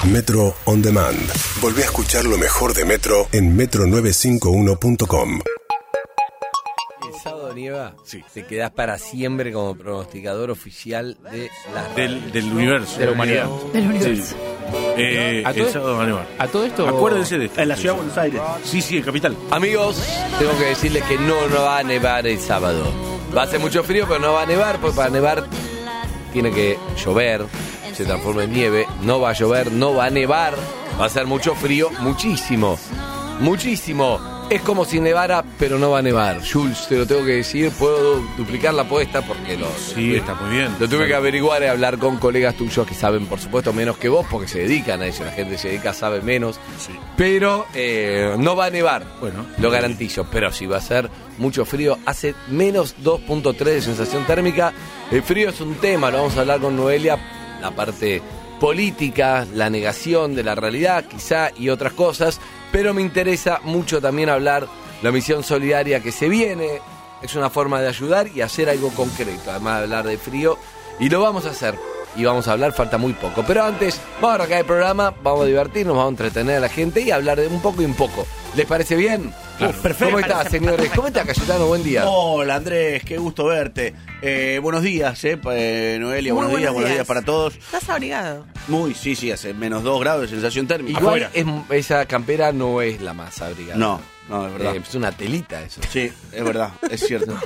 Metro On Demand. Volví a escuchar lo mejor de Metro en metro951.com. El sábado nieva, sí. Te quedás para siempre como pronosticador oficial de del universo. De la humanidad. Del universo. Sí. El sábado va a nevar. A todo esto, acuérdense de esto. En la ciudad de Buenos Aires. Sí, en capital. Amigos, tengo que decirles que no va a nevar el sábado. Va a hacer mucho frío, pero no va a nevar, porque para nevar tiene que llover, se transforma en nieve. No va a llover, no va a nevar. Va a hacer mucho frío, muchísimo. Es como si nevara, pero no va a nevar. Jules, te lo tengo que decir, puedo duplicar la apuesta porque Sí, está muy bien. Lo tuve que averiguar y hablar con colegas tuyos que saben, por supuesto, menos que vos, porque se dedican a eso. La gente que se dedica sabe menos. Sí. Pero no va a nevar, bueno, lo garantizo. Pero sí va a ser mucho frío. Hace menos 2.3 de sensación térmica. El frío es un tema, lo vamos a hablar con Noelia. La parte política, la negación de la realidad, quizá, y otras cosas. Pero me interesa mucho también hablar la misión solidaria que se viene. Es una forma de ayudar y hacer algo concreto, además de hablar de frío. Y lo vamos a hacer. Y vamos a hablar, falta muy poco. Pero antes, vamos a arrancar el programa, vamos a divertirnos, vamos a entretener a la gente y hablar de un poco y un poco. ¿Les parece bien? Claro. Perfecto. ¿Cómo estás, señores? ¿Cómo estás, Cayetano? Buen día. Hola, Andrés, qué gusto verte. Buenos días, Noelia, buenos días para todos. ¿Estás abrigado? Sí, hace menos 2 grados de sensación térmica. Igual esa campera no es la más abrigada. No, es verdad. Es una telita eso. Sí, es verdad, es cierto.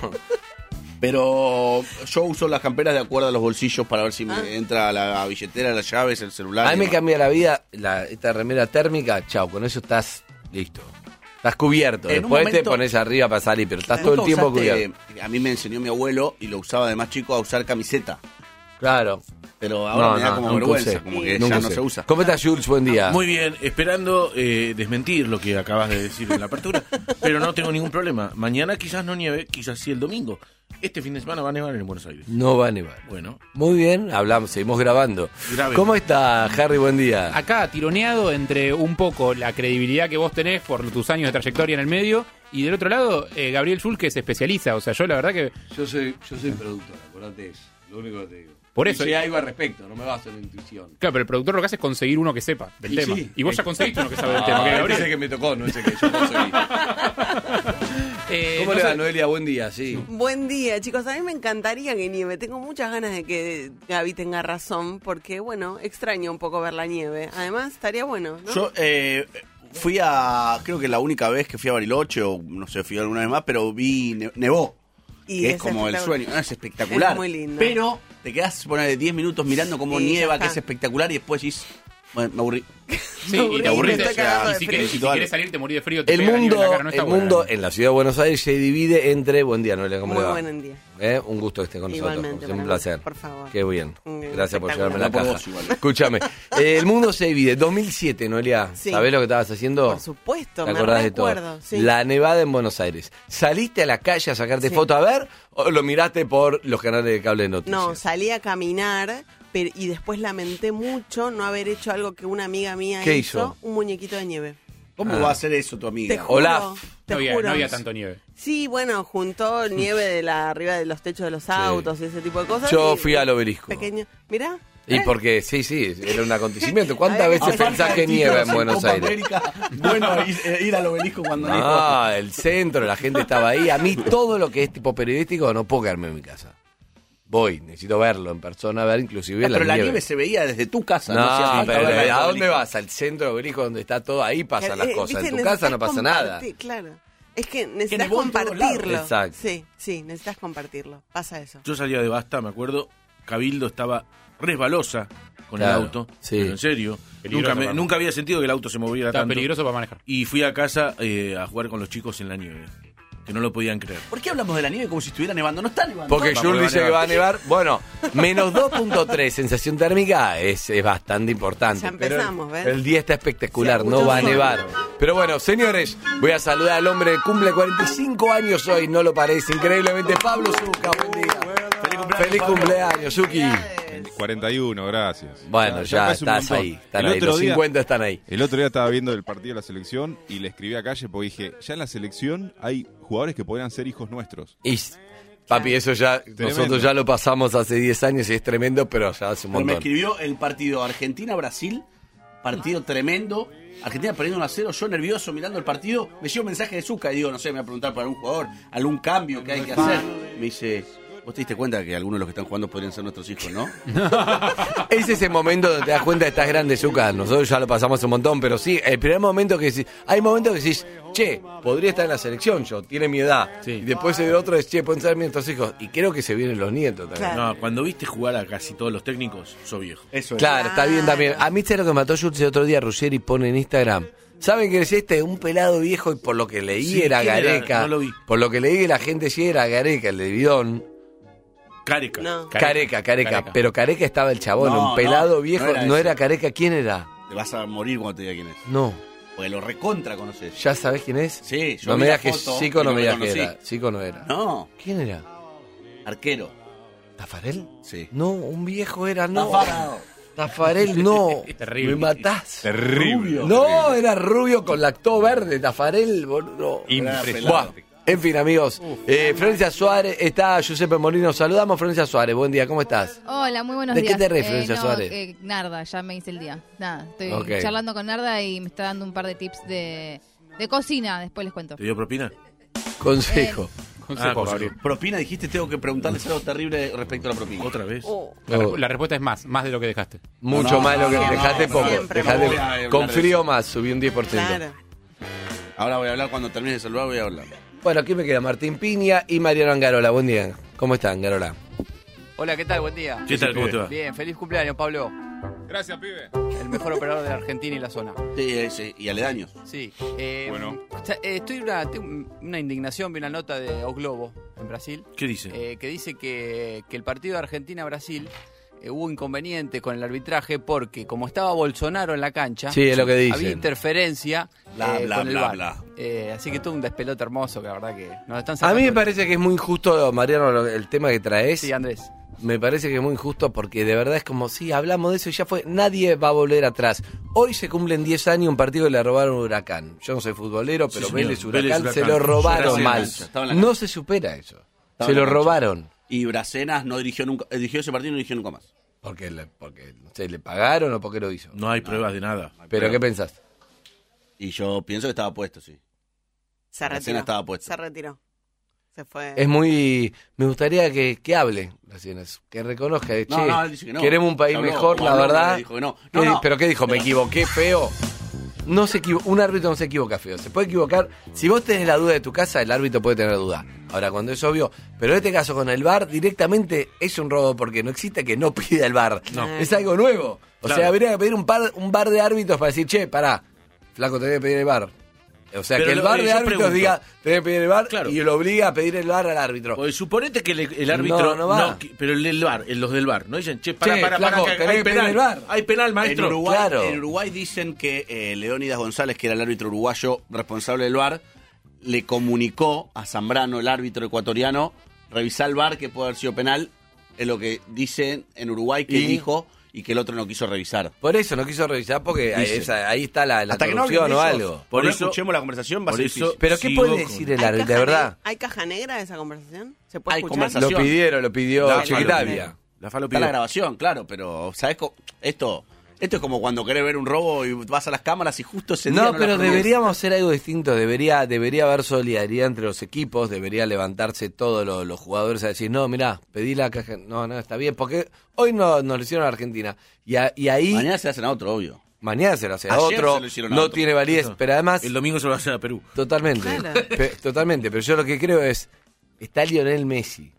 Pero yo uso las camperas de acuerdo a los bolsillos para ver si me entra la billetera, las llaves, el celular. A mí me cambia la vida esta remera térmica, chao, con eso estás listo. Estás cubierto. Después te pones arriba para salir, pero estás todo el tiempo cubierto. A mí me enseñó mi abuelo y lo usaba de más chico a usar camiseta. Claro. Pero ahora me da como vergüenza, como que ya no se usa. ¿Cómo estás, Jules? Buen día. Muy bien, esperando desmentir lo que acabas de decir en la apertura, pero no tengo ningún problema. Mañana quizás no nieve, quizás sí el domingo. Este fin de semana va a nevar en Buenos Aires. No va a nevar. Bueno. Muy bien, seguimos grabando. Grave. ¿Cómo está, Harry? Buen día. Acá tironeado entre un poco la credibilidad que vos tenés por tus años de trayectoria en el medio y del otro lado, Gabriel Schulz, que se especializa. O sea, yo la verdad que... Yo soy productor, acordate eso. Lo único que te digo. Por eso. Si algo al respecto, no me baso en la intuición. Claro, pero el productor lo que hace es conseguir uno que sepa del tema. Sí. Y vos ya conseguiste uno que sabe del tema. Que Gabriel. Ese que me tocó, no ese que yo conseguí. ¿Cómo le va, Noelia? Buen día, sí. Buen día, chicos. A mí me encantaría que nieve. Tengo muchas ganas de que Gaby tenga razón, porque, bueno, extraño un poco ver la nieve. Además, estaría bueno, ¿no? Yo fui creo que la única vez que fui a Bariloche, o no sé, fui alguna vez más, pero vi nevó. Y que es como el sueño, es espectacular. Es muy lindo. Pero te quedás, poner 10 minutos mirando cómo nieva, que es espectacular, y después decís, bueno, me aburrí. Sí, y te aburrís. Y si querés salir, te morís de frío. El mundo en la ciudad de Buenos Aires se divide entre... Buen día, Noelia, ¿cómo le va? Muy buen día. Un gusto que esté con Igualmente, nosotros. Es un placer. Por favor. Qué bien. Gracias por llevarme la caja. Vos, Escúchame. El mundo se divide. 2007, Noelia. Sí. ¿Sabés lo que estabas haciendo? Por supuesto, ¿Te me acordás de recuerdo, todo? sí. La nevada en Buenos Aires. ¿Saliste a la calle a sacarte foto a ver o lo miraste por los canales de cable de noticias? No, salí a caminar y después lamenté mucho no haber hecho algo que una amiga mía hizo. Un muñequito de nieve. ¿Cómo va a hacer eso tu amiga? Te juro, Olaf. te No juro. había tanto nieve. Sí, bueno, juntó nieve arriba de los techos de los autos y ese tipo de cosas. Yo y fui al obelisco. Pequeño. Mirá. Y porque, sí, era un acontecimiento. ¿Cuántas A ver, veces pensás que nieva en Buenos Copa Aires? América, bueno, ir al obelisco cuando Ah, el centro, la gente estaba ahí. A mí todo lo que es tipo periodístico no puedo quedarme en mi casa. Voy, necesito verlo en persona, ver inclusive pero la nieve se veía desde tu casa. No, pero verla ¿a al dónde obelisco. vas? Al centro del obelisco donde está todo, ahí pasan las cosas. ¿Viste? En tu casa no pasa nada. Claro. Es que necesitas nevó en todos compartirlo. lados. Exacto. Sí, necesitas compartirlo. Pasa eso. Yo salía de Basta, me acuerdo, Cabildo estaba resbalosa con Claro, el auto, sí. pero en serio. Nunca había sentido que el auto se moviera Está tanto. peligroso para manejar. Y fui a casa a jugar con los chicos en la nieve, que no lo podían creer. ¿Por qué hablamos de la nieve como si estuviera nevando? No está nevando. Porque Jules dice que va a nevar. Bueno, menos 2.3 sensación térmica es bastante importante. Ya empezamos, pero ¿ves? el día está espectacular, Sí, no va a mucho nevar. Pero bueno, señores, voy a saludar al hombre que cumple 45 años hoy, no lo parece, increíblemente. Pablo Zucca, buen día. Feliz cumpleaños, Zucchi. 41, gracias. Bueno, ya casi un estás montón. ahí, están ahí, los día, 50 están ahí. El otro día estaba viendo el partido de la selección y le escribí a Calle porque dije, ya en la selección hay jugadores que podrían ser hijos nuestros. Y, papi, eso ya, nosotros ya lo pasamos hace 10 años y es tremendo, pero ya hace un Pero me montón. escribió el partido Argentina-Brasil partido tremendo. Argentina perdiendo 1-0, yo nervioso mirando el partido, me llega un mensaje de Zucca y digo, no sé, me voy a preguntar para algún jugador, algún cambio que hay que hacer. Me dice, vos te diste cuenta que algunos de los que están jugando podrían ser nuestros hijos, ¿no? Es ese momento donde te das cuenta que estás grande, Zucca. Nosotros ya lo pasamos un montón, pero sí, el primer momento que decís, hay momentos que decís, che, podría estar en la selección yo, tiene mi edad. Sí. Y después el otro es, che, pueden ser nuestros hijos. Y creo que se vienen los nietos también. Claro. No, cuando viste jugar a casi todos los técnicos, sos viejo. Eso es. Claro, está bien también. A mí, ¿sabes lo que mató Schultz el otro día? Ruggeri pone en Instagram. ¿Saben que es un pelado viejo? Y por lo que leí Sí, era ¿quién era? Gareca. No lo vi. Por lo que leí que la gente sí era Gareca, el de Bidón. Careca. No. Careca. Pero Careca estaba el chabón, No, un pelado no, viejo. no era No ese. era Careca, ¿quién era? Te vas a morir cuando te diga quién es. No. Porque lo recontra conoces. ¿Ya sabés quién es? Sí, yo No vi me la digas que foto Chico, y no no me lo digas que reconocí. era. Chico no era. No, ¿Quién era? arquero. ¿Tafarel? Sí. No, un viejo era, no. Tafarel. Tafarel, no. Terrible. Me matás. Terrible. No, era rubio con lactó verde, Tafarel, boludo. Impresionante. Buah. En fin, amigos, Florencia Suárez, está Giuseppe Molino. Saludamos, Florencia Suárez. Buen día, ¿cómo estás? Hola, muy buenos ¿De qué días. te reís, Florencia Suárez? Narda, ya me hice el día. Nada, estoy Ok. charlando con Narda y me está dando un par de tips de cocina, después les cuento. ¿Te dio propina? Consejo. Consejo, consejo. Gabriel. Propina, dijiste, tengo que preguntarles algo terrible respecto a la propina. ¿Otra vez? Oh, La respuesta es más de lo que dejaste. Mucho No, más de lo que no, dejaste no, poco. siempre. Dejate- No voy a hablar con de frío eso. más, subí un 10%. claro. Ahora voy a hablar cuando termine de saludar, voy a hablar. Bueno, aquí me queda Martín Piña y Mariano Angarola. Buen día. ¿Cómo están, Angarola? Hola, ¿qué tal? Buen día. ¿Qué tal? ¿Cómo te va? Bien, feliz cumpleaños, Pablo. Gracias, pibe. El mejor operador de la Argentina y la zona. Sí, sí, y aledaños. Sí. Bueno. Tengo una indignación, vi una nota de O Globo en Brasil, ¿Qué dice? que dice que el partido de Argentina-Brasil hubo inconveniente con el arbitraje porque como estaba Bolsonaro en la cancha, Sí, es lo que dicen. había interferencia Bla, bla, con el bla, VAR. bla. Así que todo un despelote hermoso, que la verdad que nos están A sacando. mí me parece que es muy injusto, Mariano, el tema que traes. Sí, Andrés. Me parece que es muy injusto porque de verdad es como, sí, hablamos de eso y ya fue, nadie va a volver atrás. Hoy se cumplen 10 años un partido que le robaron a Huracán. Yo no soy futbolero, pero señor. Vélez Huracán Vélez, se Huracán. lo robaron Estaba en la mal. cancha, estaba en la No cancha. se supera eso. Estaba Se en la lo cancha. robaron. Y Bracenas no dirigió nunca, dirigió ese partido y no dirigió nunca más. Porque no sé, le pagaron o porque lo hizo. No hay pruebas de nada. ¿Pero qué pensás? Y yo pienso que estaba puesto, sí. Se La retiró. cena estaba puesta. Se retiró. Se fue. Es muy... Me gustaría que hable, Brasileños, que reconozca, che, No, él dice que no. queremos un país Habló, mejor, como la habló, verdad. le dijo que no. ¿Qué No, di- no. ¿Pero qué dijo? ¿Me equivoqué feo? No se un árbitro no se equivoca feo. Se puede equivocar. Si vos tenés la duda de tu casa, el árbitro puede tener duda. Ahora, cuando es obvio. Pero en este caso, con el VAR, directamente es un robo porque no existe que no pida el VAR. No. Es algo nuevo. O Claro. sea, habría que pedir un VAR de árbitros para decir, che, pará, flaco, tenés que pedir el VAR. O sea, Pero que el VAR de yo árbitros pregunto. diga, tenés que pedir el VAR Claro. y lo obliga a pedir el VAR al árbitro. Pues suponete que el árbitro No va. pero el VAR, los del VAR, no dicen, che, para, Che, flaco, que tenés hay que pedir penal. el VAR. Hay penal, maestro. En Uruguay, claro. en Uruguay dicen que Leónidas González, que era el árbitro uruguayo responsable del VAR, le comunicó a Zambrano, el árbitro ecuatoriano, revisar el VAR que puede haber sido penal. Es lo que dicen en Uruguay que ¿Y? dijo y que el otro no quiso revisar. Por eso no quiso revisar porque Dice. ahí está la Hasta que no corrupción hablen o de ellos, algo. Por Por eso eso- escuchemos la conversación, va a por ser eso- difícil. ¿Pero qué Sigo puede con- decir el ¿Hay árbitro, de caja verdad? ¿Hay caja negra de esa conversación? ¿Se puede Hay escuchar? conversación. Lo pidió La Chiquitapia. La Fa lo Está la pidió. grabación, claro, pero ¿sabes? Esto es como cuando querés ver un robo y vas a las cámaras y justo ese día No, la pero pones. deberíamos hacer algo distinto. Debería haber solidaridad entre los equipos. Debería levantarse todos los jugadores a decir, no, mirá, pedí la caja. No, está bien. Porque hoy no nos lo hicieron a Argentina. Y ahí Mañana se hacen a otro, obvio. mañana se lo hace a Ayer otro. se lo hicieron a No otro. tiene validez. Pero además, El domingo se lo va a hacer a Perú. totalmente. Claro. Totalmente. Pero yo lo que creo es, está Lionel Messi.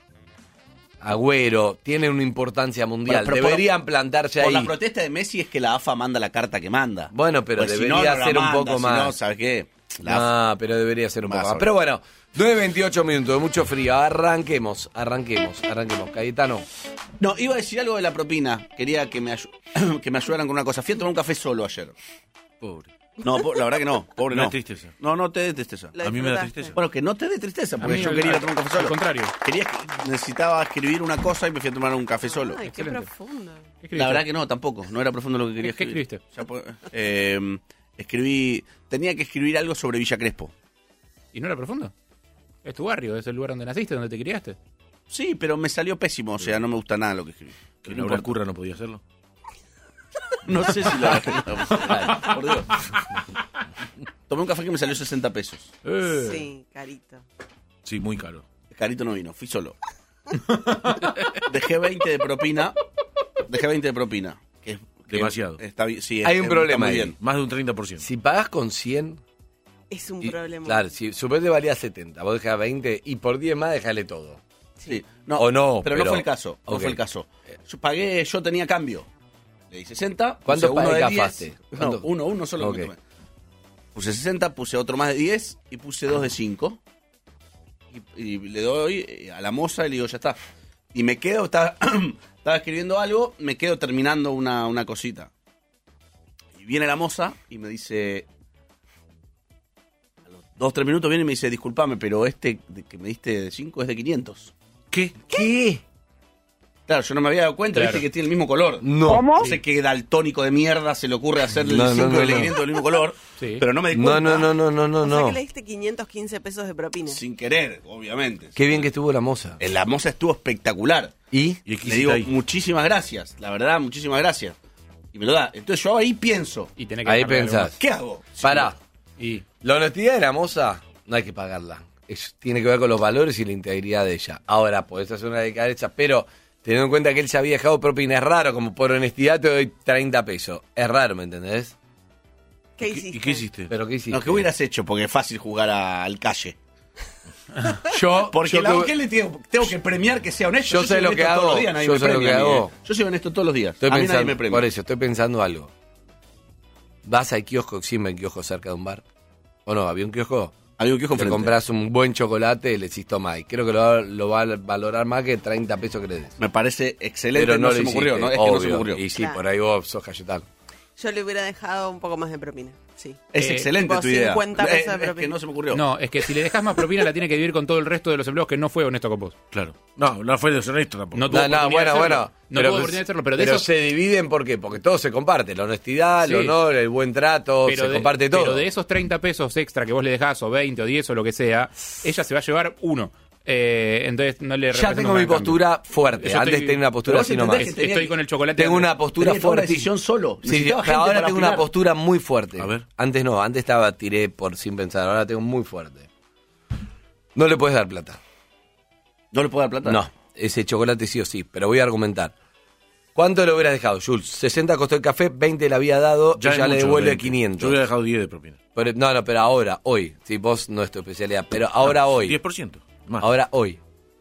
Agüero, tiene una importancia mundial. Bueno, pero Deberían plantarse Por ahí. la protesta de Messi es que la AFA manda la carta que manda. Bueno, pero Pues si debería no la ser un manda, poco si más. No, ¿sabes qué? La AFA. No, pero debería ser un Más poco más. sobre. Pero bueno, 9:28 minutos, mucho frío. Arranquemos. Cayetano. No, iba a decir algo de la propina. Quería que que me ayudaran con una cosa. Fui a tomar un café solo ayer. Pobre. No, la verdad que no. Pobre Me no. da tristeza. No te dé tristeza. Lo A mí me da disfrutaste. tristeza. Bueno, que no te dé tristeza, A porque mí yo al- quería ir a tomar un café al solo. contrario. Necesitaba escribir una cosa y me fui a tomar un café solo. Ay, qué Excelente. profundo. ¿Qué escribiste? La verdad que no, tampoco. No era profundo lo que quería ¿Qué escribir. escribiste? Ya, pues, tenía que escribir algo sobre Villa Crespo. ¿Y no era profundo? Es tu barrio, es el lugar donde naciste, donde te criaste. Sí, pero me salió pésimo, o sea, no me gusta nada lo que escribí. Que No Laura importa. Curra no podía hacerlo. No sé si lo agarré. Por Dios. Tomé un café que me salió 60 pesos. Sí, carito. Sí, muy caro. Carito no vino, fui solo. Dejé 20 de propina. Que Demasiado. Está bien, sí, Hay un problema está muy ahí. bien. Más de un 30%. Si pagás con 100... Es un y- problema. Claro, si suponete valía 70, vos dejás 20 y por 10 más dejale todo. Sí. O no, pero no fue el caso. No Ok. fue el caso. Yo tenía cambio. Le di 60. ¿Cuánto puse uno de gafaste? 10. ¿Cuánto? No, uno solo Ok. me tomé. Puse 60, puse otro más de 10 y puse 2 de 5. Y le doy a la moza y le digo, ya está. Y me quedo, estaba escribiendo algo, me quedo terminando una cosita. Y viene la moza y me dice... A los 2-3 minutos viene y me dice, disculpame, pero que me diste de 5 es de 500. ¿Qué? Claro, yo no me había dado cuenta, Claro. viste que tiene el mismo color. No. No sé qué daltónico de mierda se le ocurre hacerle No, el 5 no, y el no. 500 del mismo color, Sí. pero no me di No, cuenta. no. O sea que le diste 515 pesos de propina. Sin querer, obviamente. Qué bien que estuvo la moza. La moza estuvo espectacular. ¿Y? ¿Y qué Le digo, hiciste ahí? muchísimas gracias, la verdad, muchísimas gracias. Y me lo da. Entonces yo ahí pienso, Y tenés que Ahí dejarle algo pensás. ¿qué hago? Pará. más. Y La honestidad de la moza no hay que pagarla. Tiene que ver con los valores y la integridad de ella. Ahora, podés hacer una decadencia, pero teniendo en cuenta que él se había dejado propina, es raro, como por honestidad te doy 30 pesos. Es raro, ¿me entendés? ¿Qué ¿Y hiciste? qué hiciste? Pero ¿qué hiciste? No, ¿qué hubieras hecho? Porque es fácil jugar al calle. Yo, Porque yo la tuve- ¿qué le tengo que premiar que sea honesto? Yo sé soy lo honesto que todos hago, los días, nadie yo me sé lo premia que a mí, hago. ¿eh? Yo soy honesto todos los días. estoy a mí nadie pensando, me premia. por eso, estoy pensando algo. ¿Vas al kiosco, siempre el kiosco cerca de un bar? ¿O no? ¿Había un kiosco? Había un kiosco Te frente. compras un buen chocolate y le decís toma. Y creo que lo va a valorar más que 30 pesos que le des. Me parece excelente, Pero no lo se me hiciste, ocurrió, ¿no? Es que no se me obvio. ocurrió. Y sí, Claro. por ahí vos sos Cayetano. Yo le hubiera dejado un poco más de propina. Sí. Es excelente tipo tu idea. 50 pesos de Es que propina. no se me ocurrió. no, es que si le dejas más propina la tiene que dividir con todo el resto de los empleados que no fue honesto con vos. Claro. No fue deshonesto tampoco. No tuvo oportunidad de hacerlo. No tuvo oportunidad de hacerlo, pero de esos- se dividen, ¿por qué? Porque todo se comparte. La honestidad, Sí. el honor, el buen trato, se comparte todo. Pero de esos 30 pesos extra que vos le dejás, o 20 o 10 o lo que sea, ella se va a llevar uno. Entonces no le Ya representa tengo un mi gran cambio. postura fuerte. Yo Antes estoy- tenía una postura Pero vos así nomás. entendés que tenía Estoy que- con el chocolate. Tengo una postura Tenía que tomar una fuerte. decisión solo. Sí, Necesitaba pero gente ahora para tengo una opinar. postura muy fuerte. A ver. Antes no, antes tiré por sin pensar. Ahora tengo muy fuerte. No le puedes dar plata. ¿No le puedo dar plata? No, ese chocolate sí o sí, pero voy a argumentar. ¿Cuánto le hubieras dejado, Jules? 60 costó el café, 20 le había dado, y ya es le mucho, devuelve 20. 500. Yo hubiera dejado 10 de propina. Pero ahora, hoy. Sí, vos no es tu especialidad, pero ahora hoy. 10%. Más. Ahora hoy.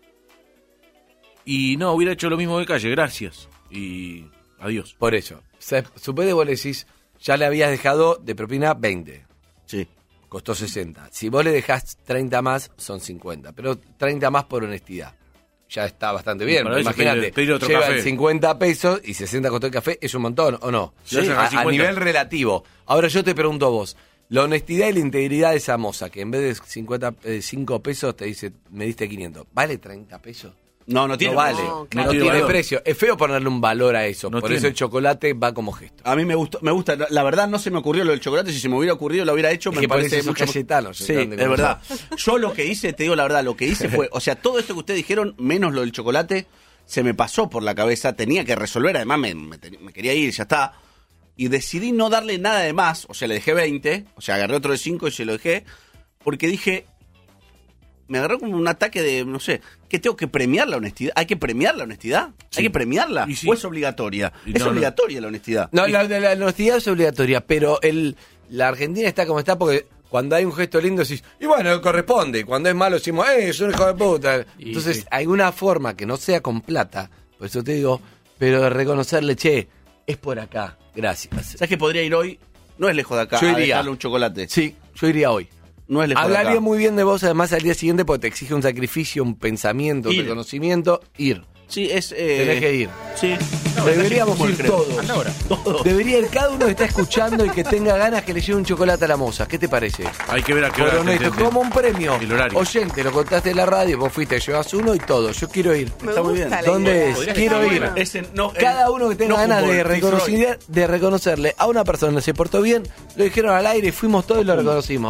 Y no, hubiera hecho lo mismo de calle, gracias. Y adiós. Por eso. Suponete vos le decís, ya le habías dejado de propina 20. Sí. Costó 60. Si vos le dejás 30 más, son 50. Pero 30 más por honestidad. Ya está bastante bien. Para eso Imagínate, pedir otro lleva café. 50 pesos y 60 costó el café, es un montón, ¿o no? Sí, a a 50. nivel relativo. Ahora yo te pregunto a vos, la honestidad y la integridad de esa moza, que en vez de 5 pesos te dice, me diste 500, ¿vale 30 pesos? No tiene No vale, precio. No, claro. no tiene tiene valor. precio. Es feo ponerle un valor a eso, No por tiene. eso el chocolate va como gesto. A mí me gusta, la verdad no se me ocurrió lo del chocolate, si se me hubiera ocurrido lo hubiera hecho, Es me que parece parece sos mucho Cayetano, Sí, Cayetano, es verdad. Yo lo que hice, te digo la verdad, lo que hice fue, o sea, todo esto que ustedes dijeron, menos lo del chocolate, se me pasó por la cabeza, tenía que resolver, además me quería ir, ya está. Y decidí no darle nada de más, o sea, le dejé 20, o sea, agarré otro de 5 y se lo dejé, porque dije, me agarró como un ataque de, no sé, que tengo que premiar la honestidad. ¿Hay que premiar la honestidad? Sí. ¿Hay que premiarla? Y sí. ¿O es obligatoria? Y Es no. obligatoria la honestidad. No, la honestidad es obligatoria, pero la Argentina está como está porque cuando hay un gesto lindo decís, y bueno, corresponde. Cuando es malo decimos, es un hijo de puta. Y Entonces, sí. hay una forma que no sea con plata, por eso te digo, pero de reconocerle, che, es por acá, gracias. ¿Sabes que podría ir hoy? No es lejos de acá, Yo a iría. dejarle un chocolate. Sí, yo iría hoy. No es lejos de Hablaría acá. muy bien de vos además al día siguiente porque te exige un sacrificio, un pensamiento, un Ir. reconocimiento, ir. Sí, es... Tenés que ir. Sí. Deberíamos ir todos. Anda ahora. Debería ir cada uno que está escuchando y que tenga ganas que le lleve un chocolate a la moza. ¿Qué te parece? Hay que ver a qué Por hora. honesto, como un premio. El horario. Oyente, lo contaste en la radio, vos fuiste, llevas uno y todo. Yo quiero ir. Me Está muy gusta bien. la ¿Dónde idea. es? Podrías Quiero estar ir. buena. Cada uno que tenga no ganas fútbol, de reconocerle a una persona que se portó bien, lo dijeron al aire y fuimos todos y lo reconocimos.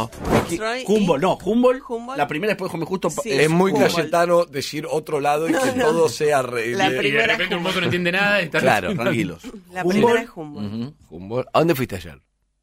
Fitzroy y- Humboldt. Humboldt. La primera después de Justo. Sí. Es muy Humboldt. Cayetano decir otro lado y que todo sea La Y de primera repente un Humboldt. mozo no entiende nada y está Claro. Tranquilos. La Humboldt. primera es Humboldt. Humboldt. ¿A dónde fuiste ayer?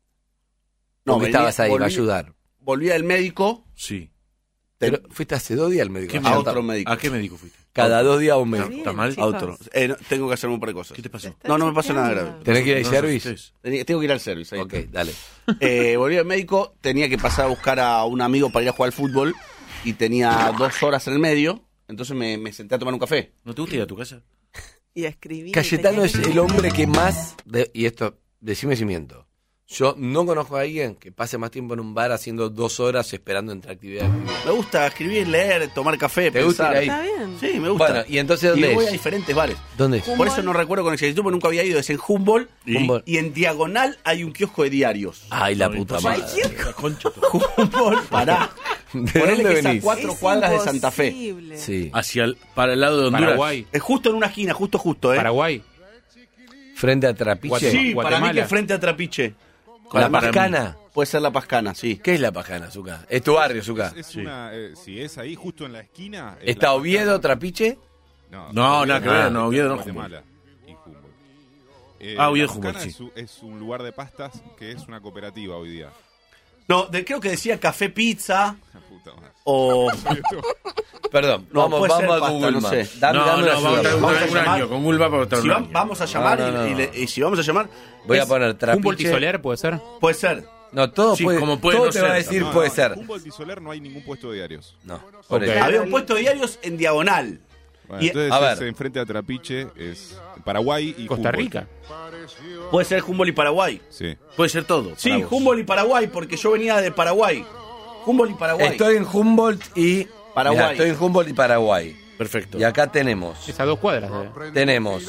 No, Porque venía- estabas ahí, va a volví- ayudar. Volví al médico. Sí. Pero fuiste hace 2 días al médico. ¿Qué A otro médico. ¿A qué médico fuiste? Cada 2 días a un Está médico. bien, ¿Está mal? A chicos. otro. No, tengo que hacer un par de cosas. ¿Qué te pasó? No, no me pasa nada chequeando. grave. ¿Tenés que ir al No service? asustés. Tengo que ir al service. Ahí. Ok, dale. Volví al médico, tenía que pasar a buscar a un amigo para ir a jugar al fútbol y tenía 2 horas en el medio, entonces me senté a tomar un café. ¿No te gusta ir a tu casa? Y escribí. Cayetano es el hombre que más, y esto, decime si miento, yo no conozco a alguien que pase más tiempo en un bar haciendo 2 horas esperando entre actividades. Me gusta escribir, leer, tomar café, ¿Te gusta pensar. ir ahí? Está bien. Sí, me gusta. Bueno, ¿y entonces dónde voy es? a diferentes bares. ¿Dónde es? Por eso no recuerdo con exactitud, porque nunca había ido. Es en Humboldt. Humboldt. Y en diagonal hay un kiosco de diarios. Ay, la puta madre. Humboldt, pará. ¿De Ponele dónde que es a venís? 4 Es cuadras de Santa Fe. imposible. Sí. Para el lado de Honduras. Paraguay. Es justo en una esquina, justo, ¿eh? Paraguay. Frente a Trapiche. Sí, para mí Guatemala. que es frente a Trapiche. La Para mí. Pascana. Puede ser la Pascana, sí. ¿Qué es la Pascana, Zucca? Es tu barrio, Zucca. Es una, si es ahí, justo en la esquina. ¿Está Oviedo, Trapiche? No, nada que ver, no, Oviedo no, Guatemala y Humboldt. Oviedo, La Humboldt, Pascana sí. es un lugar de pastas que es una cooperativa hoy día. No, creo que decía café pizza La puta madre. o... Perdón, No, vamos, puede ser vamos a pasta, Google no Maps. sé. Dame No, una vamos a ayuda. estar Vamos a un llamar. año. Con Google va para estar Si un va- año. vamos a llamar No, no, no. y si vamos a llamar... Voy a es- poner Humboldt y Trapiche. Soler, ¿puede ser? Puede ser. No, todo Sí, puede, como puede todo no te va a ser. decir No, puede no, ser. Humboldt y Soler no hay ningún puesto de diarios. No, por Ok. eso. Había un puesto de diarios en diagonal. Bueno, Y- entonces a es ver. enfrente a Trapiche, es Paraguay y Costa Humboldt. Rica. Puede ser Humboldt y Paraguay. Sí. Puede ser todo. Sí, para vos. Humboldt y Paraguay, porque yo venía de Paraguay. Humboldt y Paraguay. Estoy en Humboldt y Paraguay. Mirá, estoy en Humboldt y Paraguay. Perfecto. Y acá tenemos Es a 2 cuadras. tenemos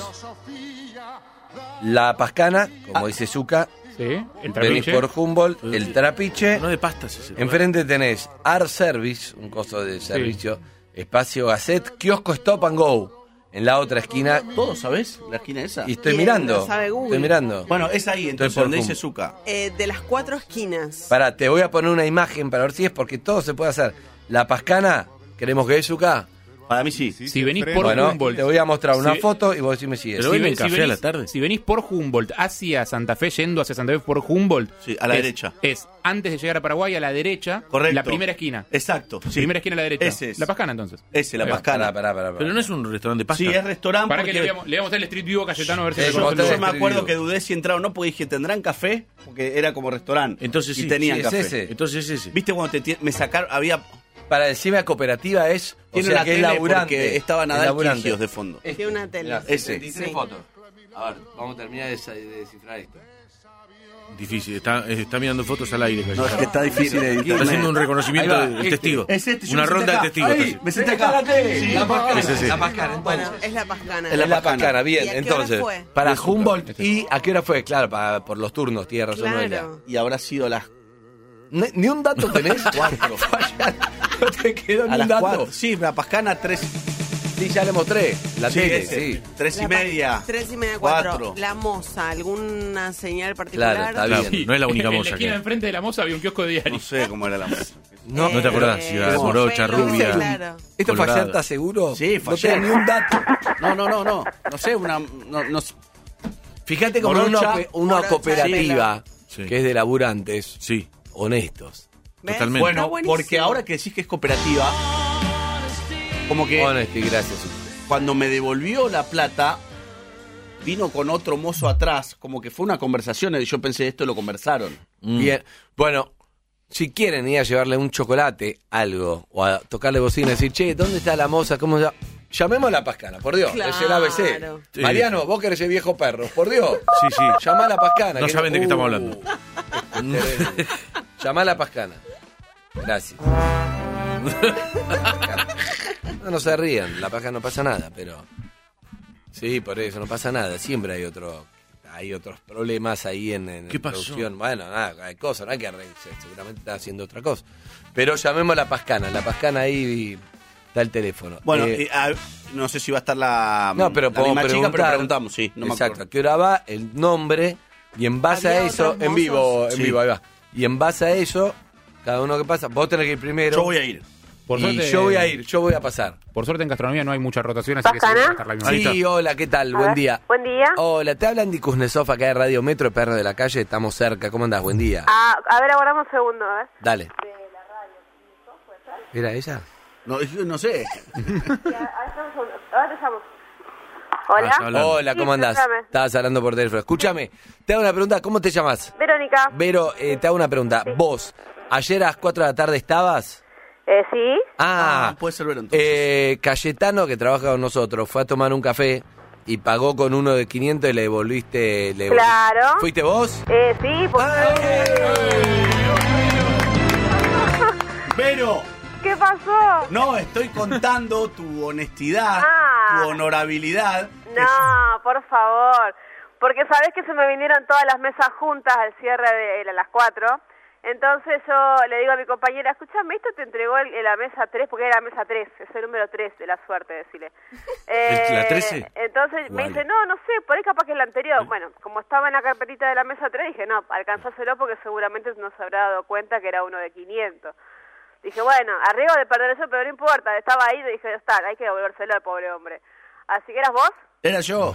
la Pascana, como dice Zucca, Sí, el venís Trapiche. por Humboldt, el Trapiche, No de pastas ese. enfrente tenés Art Service, un costo de servicio, Espacio Gazette, kiosco Stop and Go, en la otra esquina, ¿Todo sabés? ¿La esquina esa? y estoy Bien, mirando, lo sabe Google. estoy mirando. Bueno, es ahí, entonces, por donde Humboldt. dice Zucca. De las 4 esquinas. Pará, te voy a poner una imagen para ver si es, porque todo se puede hacer. La Pascana, ¿queremos que es Zucca? Para mí sí. Sí, Si se venís frena. por Bueno, Humboldt. te voy a mostrar una Si- foto y vos decime si es. Pero Si, venden ven- si café a venís, la tarde. si venís por Humboldt hacia Santa Fe, yendo hacia Santa Fe por Humboldt, Sí, a la derecha. Es antes de llegar a Paraguay, a la derecha, Correcto. la primera esquina. Exacto. Sí. Primera esquina a la derecha. Ese es. La Pascana, entonces. Ese, la Ahí va. Pascana. Pará. Pero no es un restaurante de pasta. Sí, es restaurante. Para que porque le voy a mostrar el Street View a Cayetano a ver si Sí, lo como yo, ustedes yo me acuerdo escribido. que dudé si entrar o no, porque dije, ¿tendrán café? Porque era como restaurante. Entonces y sí, tenían sí, es café. ese. Entonces ese. ¿Viste cuando me sacaron? Había. Para decirme a cooperativa es, o Tiene sea una que es tele laburante. porque estaba es Nadal laburante. Quigios de fondo. Tiene una tele. Mirá, Ese. 73 Sí. fotos. A ver, vamos a terminar de descifrar esto. Difícil. Está mirando fotos al aire. No, es que está difícil de Está haciendo un reconocimiento Ahí va, del este. testigo. Es este, yo Una me senté ronda de acá. testigos. Ahí, está haciendo. me senté acá. Sí. La Pascana, Sí, sí. la Pascana, Bueno, entonces. es la Pascana. Es la Es la Pascana, bien, ¿Y a qué entonces. hora fue? Para Humboldt, ¿y a qué hora fue? Claro, por los turnos, tiene razón Noelia. Claro. Y habrá sido a las Ni un dato tenés. 4. No te quedó A ni un las dato. 4. Sí, la Pascana 3. Sí, ya le mostré. La Sí, tele, ese. sí. 3 y media. 3 y media, 4. 4. La moza, ¿alguna señal particular? Claro, está Claro, bien. no es la única En la moza esquina que de hay. enfrente de la moza había un kiosco de diario. No sé cómo era la moza. No, ¿No te acordás? Ciudad Morocha, Pelo, rubia. Claro. ¿Esto fue Colorado. ayer, estás seguro? Sí, fue No tengo ayer. ni un dato. No sé, una. No, Fíjate como Morocha, una Morocha, cooperativa Sí. que es de laburantes Sí, honestos. ¿Ves? Totalmente. Bueno, Está buenísimo. porque ahora que decís que es cooperativa, como que Honesty, gracias. cuando me devolvió la plata, vino con otro mozo atrás, como que fue una conversación, y yo pensé, esto lo conversaron. Bien. Bueno, si quieren ir a llevarle un chocolate, algo, o a tocarle bocina y decir, che, ¿dónde está la moza? ¿Cómo se llama? Llamemos a la Pascana, por Dios. Claro. Es el ABC. Sí. Mariano, vos que eres el viejo perro, por Dios. Sí, sí. Llamá a la Pascana. No saben de qué estamos hablando. Llamá a la Pascana. Gracias. No se rían, la Pascana no pasa nada, pero... Sí, por eso, no pasa nada. Siempre hay otros problemas ahí en ¿Qué pasó? producción. Bueno, nada, hay cosas, no hay que reírse. Seguramente está haciendo otra cosa. Pero llamemos a la Pascana. La Pascana ahí está el teléfono. Bueno, no sé si va a estar la, no, pero la podemos misma chica, pero preguntar. preguntamos, sí. No me Exacto, acuerdo. a qué hora va, el nombre, y en base ¿Había a eso, otros en vivo, mozos? en Sí. vivo, ahí va. Y en base a eso, Cada uno que pasa. Vos tenés que ir primero. Yo voy a ir. Por Y suerte, yo voy a ir, yo voy a pasar. Por suerte en gastronomía no hay mucha rotación, así que ¿Pasana? sí va a estar la misma. Sí, hola, ¿qué tal? A Buen ver, día. Buen día. Hola, te habla Andy Kuznetsov acá de Radio Metro, Perro de la Calle, estamos cerca. ¿Cómo andás? Buen día. A ver, aguardamos un segundo, a ver. Dale. ¿Era ella? No, no sé. Ahora te llamo. Hola. Ah, ya hablando. Hola, ¿cómo Sí, andás? escúchame. Estabas hablando por teléfono. Escúchame, te hago una pregunta, ¿cómo te llamas? Verónica. Vero, te hago una pregunta. Vos, ayer a las 4 de la tarde estabas. Sí. Puede ser Vero entonces. Cayetano, que trabaja con nosotros, fue a tomar un café y pagó con uno de 500 y le devolviste. Claro. ¿Fuiste vos? Sí, Vero, ¿Qué pasó? no, estoy contando tu honestidad, tu honorabilidad. No, por favor. Porque sabés que se me vinieron todas las mesas juntas al cierre de las 4. Entonces yo le digo a mi compañera, escúchame, esto te entregó la mesa 3, porque era la mesa 3, es el número 3 de la suerte, decirle. ¿La 13? Entonces me Vale. dice, no sé, por ahí capaz que es la anterior. Bueno, como estaba en la carpetita de la mesa 3, dije, no, alcanzáselo porque seguramente no se habrá dado cuenta que era uno de 500. Dije, bueno, arriba de perder eso, pero no importa, estaba ahí, dije, ya está, hay que devolvérselo al pobre hombre. Así que eras vos. Era yo.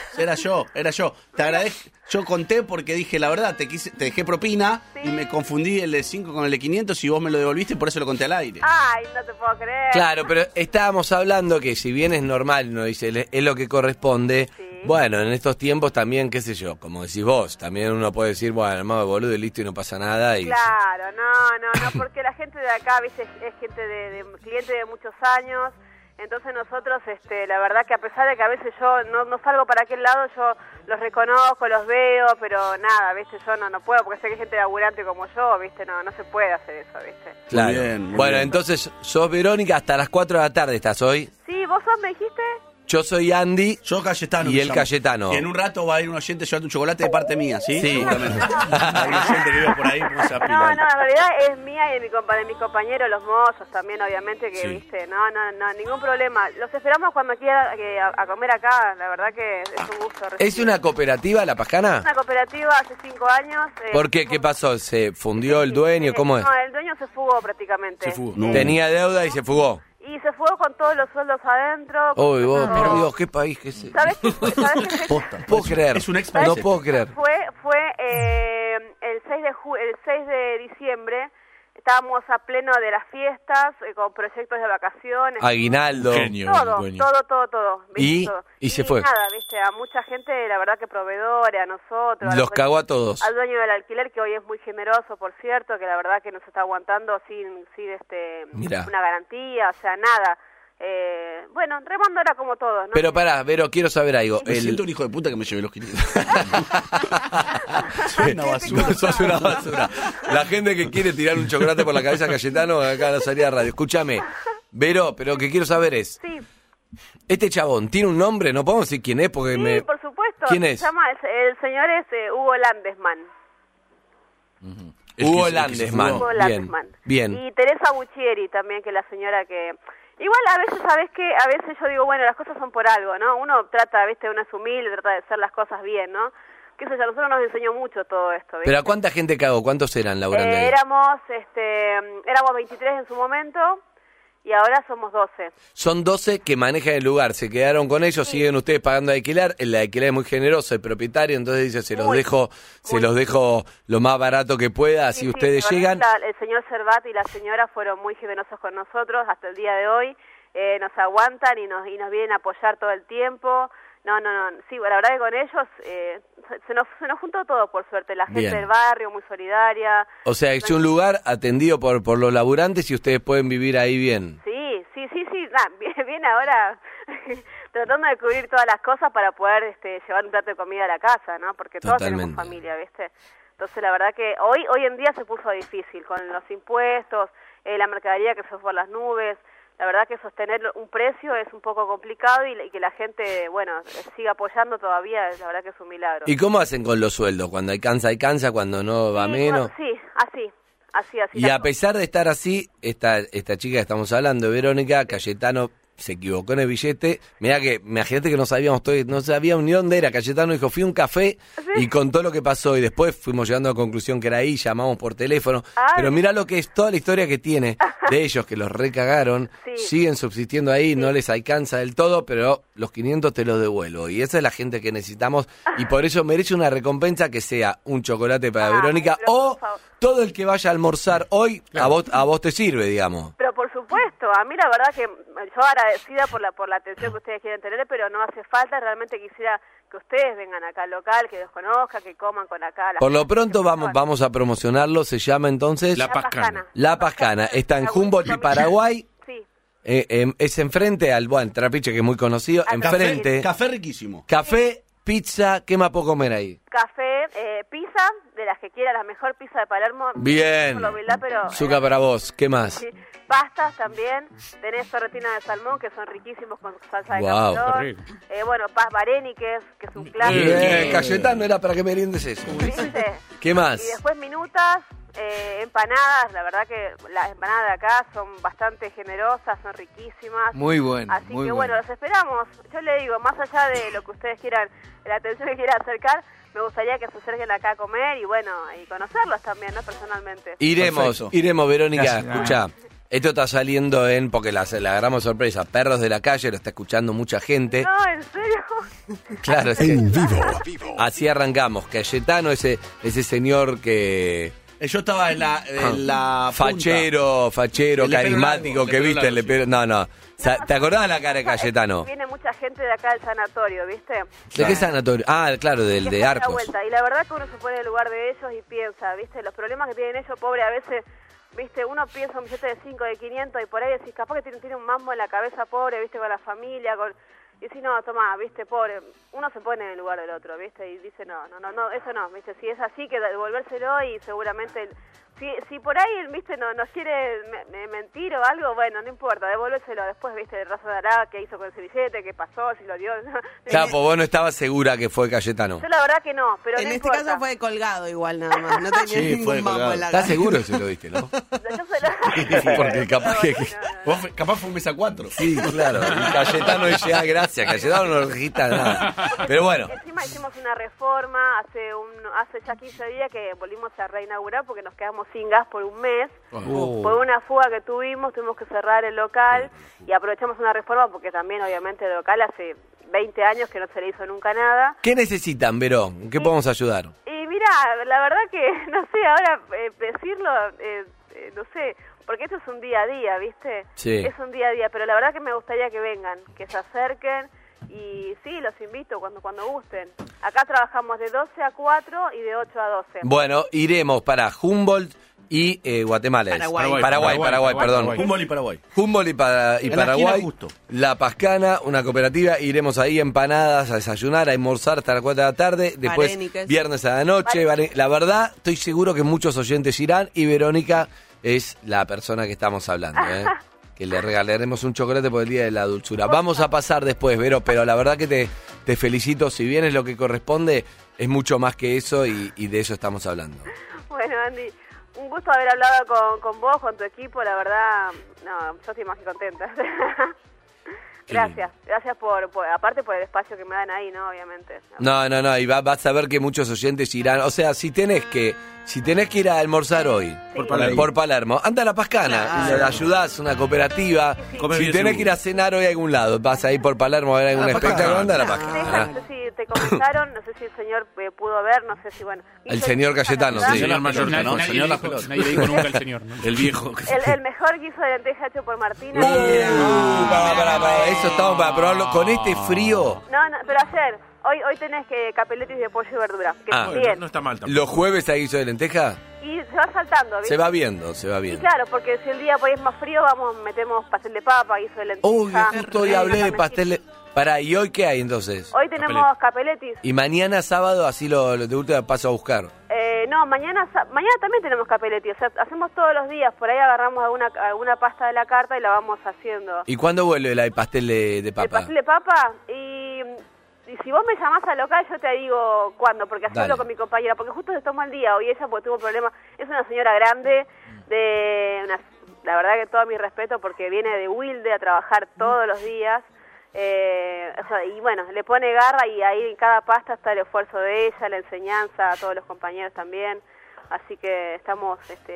Te agradezco. Yo conté porque dije la verdad, te dejé propina y me confundí el de 5 con el de 500 y vos me lo devolviste y por eso lo conté al aire. Ay, no te puedo creer. Claro, pero estábamos hablando que si bien es normal, no dice, es lo que corresponde. Bueno, en estos tiempos también, qué sé yo, como decís vos, también uno puede decir, bueno, hermano, boludo, y listo y no pasa nada. Y Claro, no, porque la gente de acá, viste, es gente de cliente de muchos años. Entonces nosotros, la verdad que a pesar de que a veces yo no salgo para aquel lado, yo los reconozco, los veo, pero nada, viste, yo no puedo, porque sé que hay gente laburante como yo, viste, no se puede hacer eso, viste. claro. Muy Bueno, bien. entonces, sos Verónica hasta las 4 de la tarde, ¿estás hoy? Sí, ¿vos sos, me dijiste? Yo soy Andy. Yo Cayetano. Y me él llamo. Cayetano. Y en un rato va a ir un oyente a llevarte un chocolate de parte mía, ¿sí? Sí. Seguramente. Hay un oyente que vive por ahí, pues se No, apila. en realidad es mía y de mis compañeros, los mozos también, obviamente, que Sí. viste, no, ningún problema. Los esperamos cuando quieran a comer acá, la verdad que es un gusto. ¿Es una cooperativa, La Pajana? Una cooperativa hace 5 años. ¿Por qué? ¿Qué pasó? ¿Se fundió el dueño? ¿Cómo es? No, el dueño se fugó prácticamente. Se fugó. No. Tenía deuda y se fugó. Y se fugó con todos los sueldos adentro. Uy, vos, No. por Dios, qué país que es. ¿Sabés qué? Posta. No puedo creer. Es un ex No país. puedo creer. Fue el 6 de diciembre. Estábamos a pleno de las fiestas, con proyectos de vacaciones. Aguinaldo. Genio. Todo, dueño. todo. ¿viste? ¿Y? Todo. Y se fue. Nada, viste, a mucha gente, la verdad que proveedores, a nosotros. Los cagó a todos. Al dueño del alquiler, que hoy es muy generoso, por cierto, que la verdad que nos está aguantando sin Mirá. una garantía, o sea, nada. Bueno, remando era como todos, ¿no? Pero pará, Vero, quiero saber algo. Me siento un hijo de puta que me lleve los 500. Soy una basura. Sos una basura. La gente que quiere tirar un chocolate por la cabeza a Cayetano acá en la salida de radio. Escúchame, Vero, pero lo que quiero saber es, Sí, este chabón tiene un nombre, no podemos decir quién es porque sí, por supuesto. ¿Quién Se es? llama, el señor es Hugo Landesman. Hugo El que se Landesman. Hugo Bien, Landesman. bien. Y Teresa Buccieri también, que es la señora que... Igual a veces, ¿sabes qué? A veces yo digo, bueno, las cosas son por algo, ¿no? Uno trata, ¿viste? Uno es humilde, trata de hacer las cosas bien, ¿no? Qué sé yo, a nosotros nos enseñó mucho todo esto, ¿viste? Pero ¿a cuánta gente cagó? ¿Cuántos eran laburando ahí? Éramos 23 en su momento y ahora somos 12. Son 12 que manejan el lugar, se quedaron con ellos, siguen ustedes pagando alquiler, el alquiler es muy generoso, el propietario, entonces dice, se los dejo lo más barato que pueda, así Sí, ustedes la llegan. verdad, el señor Cervat y la señora fueron muy generosos con nosotros hasta el día de hoy. Nos aguantan y nos vienen a apoyar todo el tiempo. No, sí, la verdad que con ellos se nos juntó todo, por suerte. La gente Bien. del barrio, muy solidaria. O sea, es un lugar atendido por los laburantes y ustedes pueden vivir ahí bien. Sí. Bien ahora tratando de cubrir todas las cosas para poder llevar un plato de comida a la casa, ¿no? Porque todos tenemos Totalmente. familia, ¿viste? Entonces, la verdad que hoy en día se puso difícil con los impuestos, la mercadería que se fue por las nubes. La verdad que sostener un precio es un poco complicado y que la gente, bueno, siga apoyando todavía, la verdad que es un milagro. ¿Y cómo hacen con los sueldos? Cuando alcanza, cuando no va Sí, menos. Sí, así. Y a pesar de estar así, esta chica que estamos hablando, Verónica, Cayetano, se equivocó en el billete. Mirá que, imagínate que no sabíamos ni dónde era. Cayetano dijo, fui a un café y contó lo que pasó. Y después fuimos llegando a la conclusión que era ahí, llamamos por teléfono. Pero mirá lo que es toda la historia que tiene de ellos, que los recagaron. Siguen subsistiendo ahí, no les alcanza del todo, pero los 500 te los devuelvo. Y esa es la gente que necesitamos. Y por eso merece una recompensa que sea un chocolate para Verónica o todo el que vaya a almorzar hoy, a vos te sirve, digamos. Pero por supuesto, a mí la verdad que yo agradecida por la atención que ustedes quieren tener, pero no hace falta, realmente quisiera que ustedes vengan acá al local, que los conozcan, que coman con acá. Por lo pronto vamos a promocionarlo, se llama entonces La Pascana. La Pascana, está en Humboldt y Paraguay. Sí. Es enfrente al Trapiche, que es muy conocido, enfrente. Café riquísimo. Café, pizza, ¿qué más puedo comer ahí? Café, pizza, de las que quiera, la mejor pizza de Palermo. Bien. Con la humildad, pero, Zucca para vos, ¿qué más? Sí. Pastas también, tenés sorrentinas de salmón que son riquísimos con salsa de Wow, camarón. Bueno, varenicas, que es un clásico. Bien, Cayetano era para que meriendes eso. ¿Viste? ¿Qué más? Y después minutas, empanadas, la verdad que las empanadas de acá son bastante generosas, son riquísimas. Muy bueno. Así que bueno, los esperamos. Yo le digo, más allá de lo que ustedes quieran, la atención que quieran acercar, me gustaría que se acerquen acá a comer y bueno, y conocerlos también, ¿no? Personalmente. Iremos, Verónica, escuchá. Esto está saliendo porque la agarramos sorpresa. Perros de la Calle, lo está escuchando mucha gente. No, ¿en serio? Claro, En vivo. así arrancamos. Cayetano, ese señor que... Yo estaba en la Fachero, El de carismático, pelo largo, que el de viste, pelo largo, no. ¿Te acordás de la cara de Cayetano? Viene mucha gente de acá del sanatorio, ¿viste? ¿De qué sanatorio? Ah, claro, del Que de está a la Arcos. vuelta. Y la verdad que uno se pone en el lugar de ellos y piensa, ¿viste? Los problemas que tienen ellos, pobre, a veces... ¿Viste? Uno piensa un billete de 5, de 500 y por ahí decís, capaz que tiene un mambo en la cabeza, pobre, ¿viste? Con la familia, y decís, no, toma, ¿viste? Pobre. Uno se pone en el lugar del otro, ¿viste? Y dice, no, eso no, ¿viste? Si es así, que devolvérselo y seguramente... Si por ahí, ¿viste? Nos quiere mentir o algo, bueno, no importa, devuélveselo. Después, ¿viste? Razonará qué hizo con ese billete, qué pasó, si lo dio. Claro, pues vos no estabas segura que fue Cayetano. Yo la verdad que no, pero En no este importa. caso fue colgado igual nada más. No tenía ningún mambo en la ¿Estás cara. seguro que se lo viste, no? Yo se lo... Porque capaz que... Capaz fue un mesa 4. Sí, claro. Y Cayetano dice, gracias. Cayetano no registra nada. Pero bueno. Encima hicimos una reforma hace ya 15 días que volvimos a reinaugurar porque nos quedamos sin gas por un mes. Por una fuga que tuvimos que cerrar el local y aprovechamos una reforma porque también obviamente el local hace 20 años que no se le hizo nunca nada. ¿Qué necesitan, Verón? ¿En qué podemos ayudar? Y mira, la verdad que, no sé, ahora decirlo, no sé, porque esto es un día a día, ¿viste? Sí. Es un día a día, pero la verdad que me gustaría que vengan, que se acerquen y sí, los invito cuando gusten. Acá trabajamos de 12 a 4 y de 8 a 12. Bueno, iremos para Humboldt y Guatemala. Paraguay, perdón. Humboldt y Paraguay. Humboldt y En la Paraguay. esquina justo. La Pascana, una cooperativa. Iremos ahí empanadas, a desayunar, a almorzar hasta las 4 de la tarde. Después, Varenicas. viernes a la noche. La verdad, estoy seguro que muchos oyentes irán. Y Verónica es la persona que estamos hablando, ¿eh? Que le regalaremos un chocolate por el Día de la Dulzura. Vamos a pasar después, Vero, pero la verdad que te felicito. Si bien es lo que corresponde, es mucho más que eso y de eso estamos hablando. Bueno, Andy, un gusto haber hablado con vos, con tu equipo, la verdad, no, yo estoy más que contenta. Gracias por aparte por el espacio que me dan ahí, ¿no? Obviamente. No, y vas a ver que muchos oyentes irán, o sea, si tenés que ir a almorzar hoy por Palermo, anda a la Pascana, y le ayudás, una cooperativa. Si tenés que ir a cenar hoy a algún lado, vas a ir por Palermo a ver algún espectáculo, anda a la Pascana. No sé si te comentaron, no sé si el señor pudo ver, no sé si, bueno. El señor Cayetano, sí. El señor Mallorca, ¿no? Nadie le dijo nunca el señor, ¿no? El viejo. El mejor guiso de lenteja hecho por Martina. Para, eso estamos para probarlo con este frío. No, pero ayer, hoy tenés que capeletis de pollo y verdura, que bien. No está mal tampoco. ¿Los jueves hay guiso de lenteja? Y se va saltando, ¿viste? Se va viendo. Y claro, porque si el día por ahí es más frío, metemos pastel de papa, guiso de lenteja. Uy, justo hoy hablé de pastel de... Pará, ¿y hoy qué hay entonces? Hoy tenemos capeletis. Y mañana sábado, así lo de última paso a buscar. No, mañana también tenemos capeletis. O sea, hacemos todos los días. Por ahí agarramos alguna pasta de la carta y la vamos haciendo. ¿Y cuándo vuelve el pastel de papa? El pastel de papa y si vos me llamás al local, yo te digo cuándo, porque así hablo con mi compañera, porque justo se tomó el día hoy ella porque tuvo un problema. Es una señora grande, de unas la verdad que todo mi respeto porque viene de Wilde a trabajar todos los días. O sea, y bueno, le pone garra y ahí en cada pasta está el esfuerzo de ella, la enseñanza, a todos los compañeros también. Así que estamos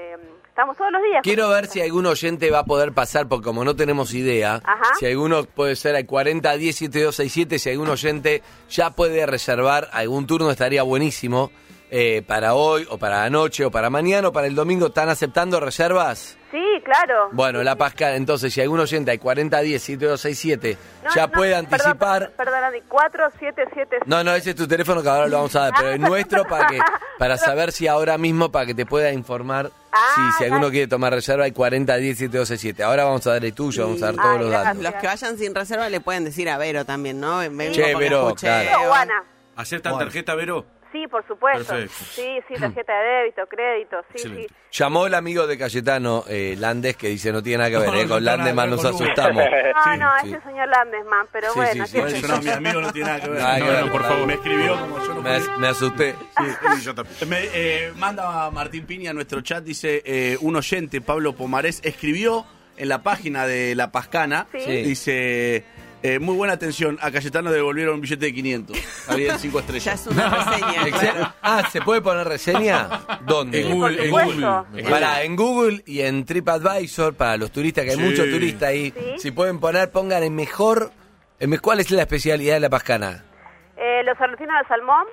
todos los días. Quiero ver si algún oyente va a poder pasar, porque como no tenemos idea, si alguno puede ser al 4010-7267, si algún oyente ya puede reservar algún turno, estaría buenísimo. Para hoy, o para anoche, o para mañana, o para el domingo, ¿están aceptando reservas? Sí, claro. Bueno, la Pascana, entonces, si algún oyente al 4010-7267 ya puede anticipar... Perdón, Andy, 4777... No, ese es tu teléfono que ahora lo vamos a dar, pero es nuestro para saber si ahora mismo, para que te pueda informar si alguno quiere tomar reserva, hay 4010-7267. Ahora vamos a dar el tuyo, vamos a dar todos los datos. Los que vayan sin reserva le pueden decir a Vero también, ¿no? Che, Vero, claro. Juana. ¿Aceptan tarjeta, Vero? Sí, por supuesto. Perfecto. Sí, tarjeta de débito, crédito, sí. Llamó el amigo de Cayetano, Landes, que dice no tiene nada que ver, con Landesman nos asustamos. No, ese señor Landesman, pero bueno. Sí. No, mi amigo no tiene nada que ver. No, por favor. Me escribió como yo no me asusté. Sí, yo también. Manda a Martín Piña a nuestro chat, dice un oyente, Pablo Pomarés, escribió en la página de La Pascana, dice... muy buena atención, a Cayetano le devolvieron un billete de 500. Había 5 estrellas. Ya es una reseña. Claro. ¿Se puede poner reseña? ¿Dónde? En Google. En Google y en TripAdvisor, para los turistas, que hay muchos turistas ahí. Si pueden pongan en mejor... ¿Cuál es la especialidad de La Pascana? Los argentinos de salmón.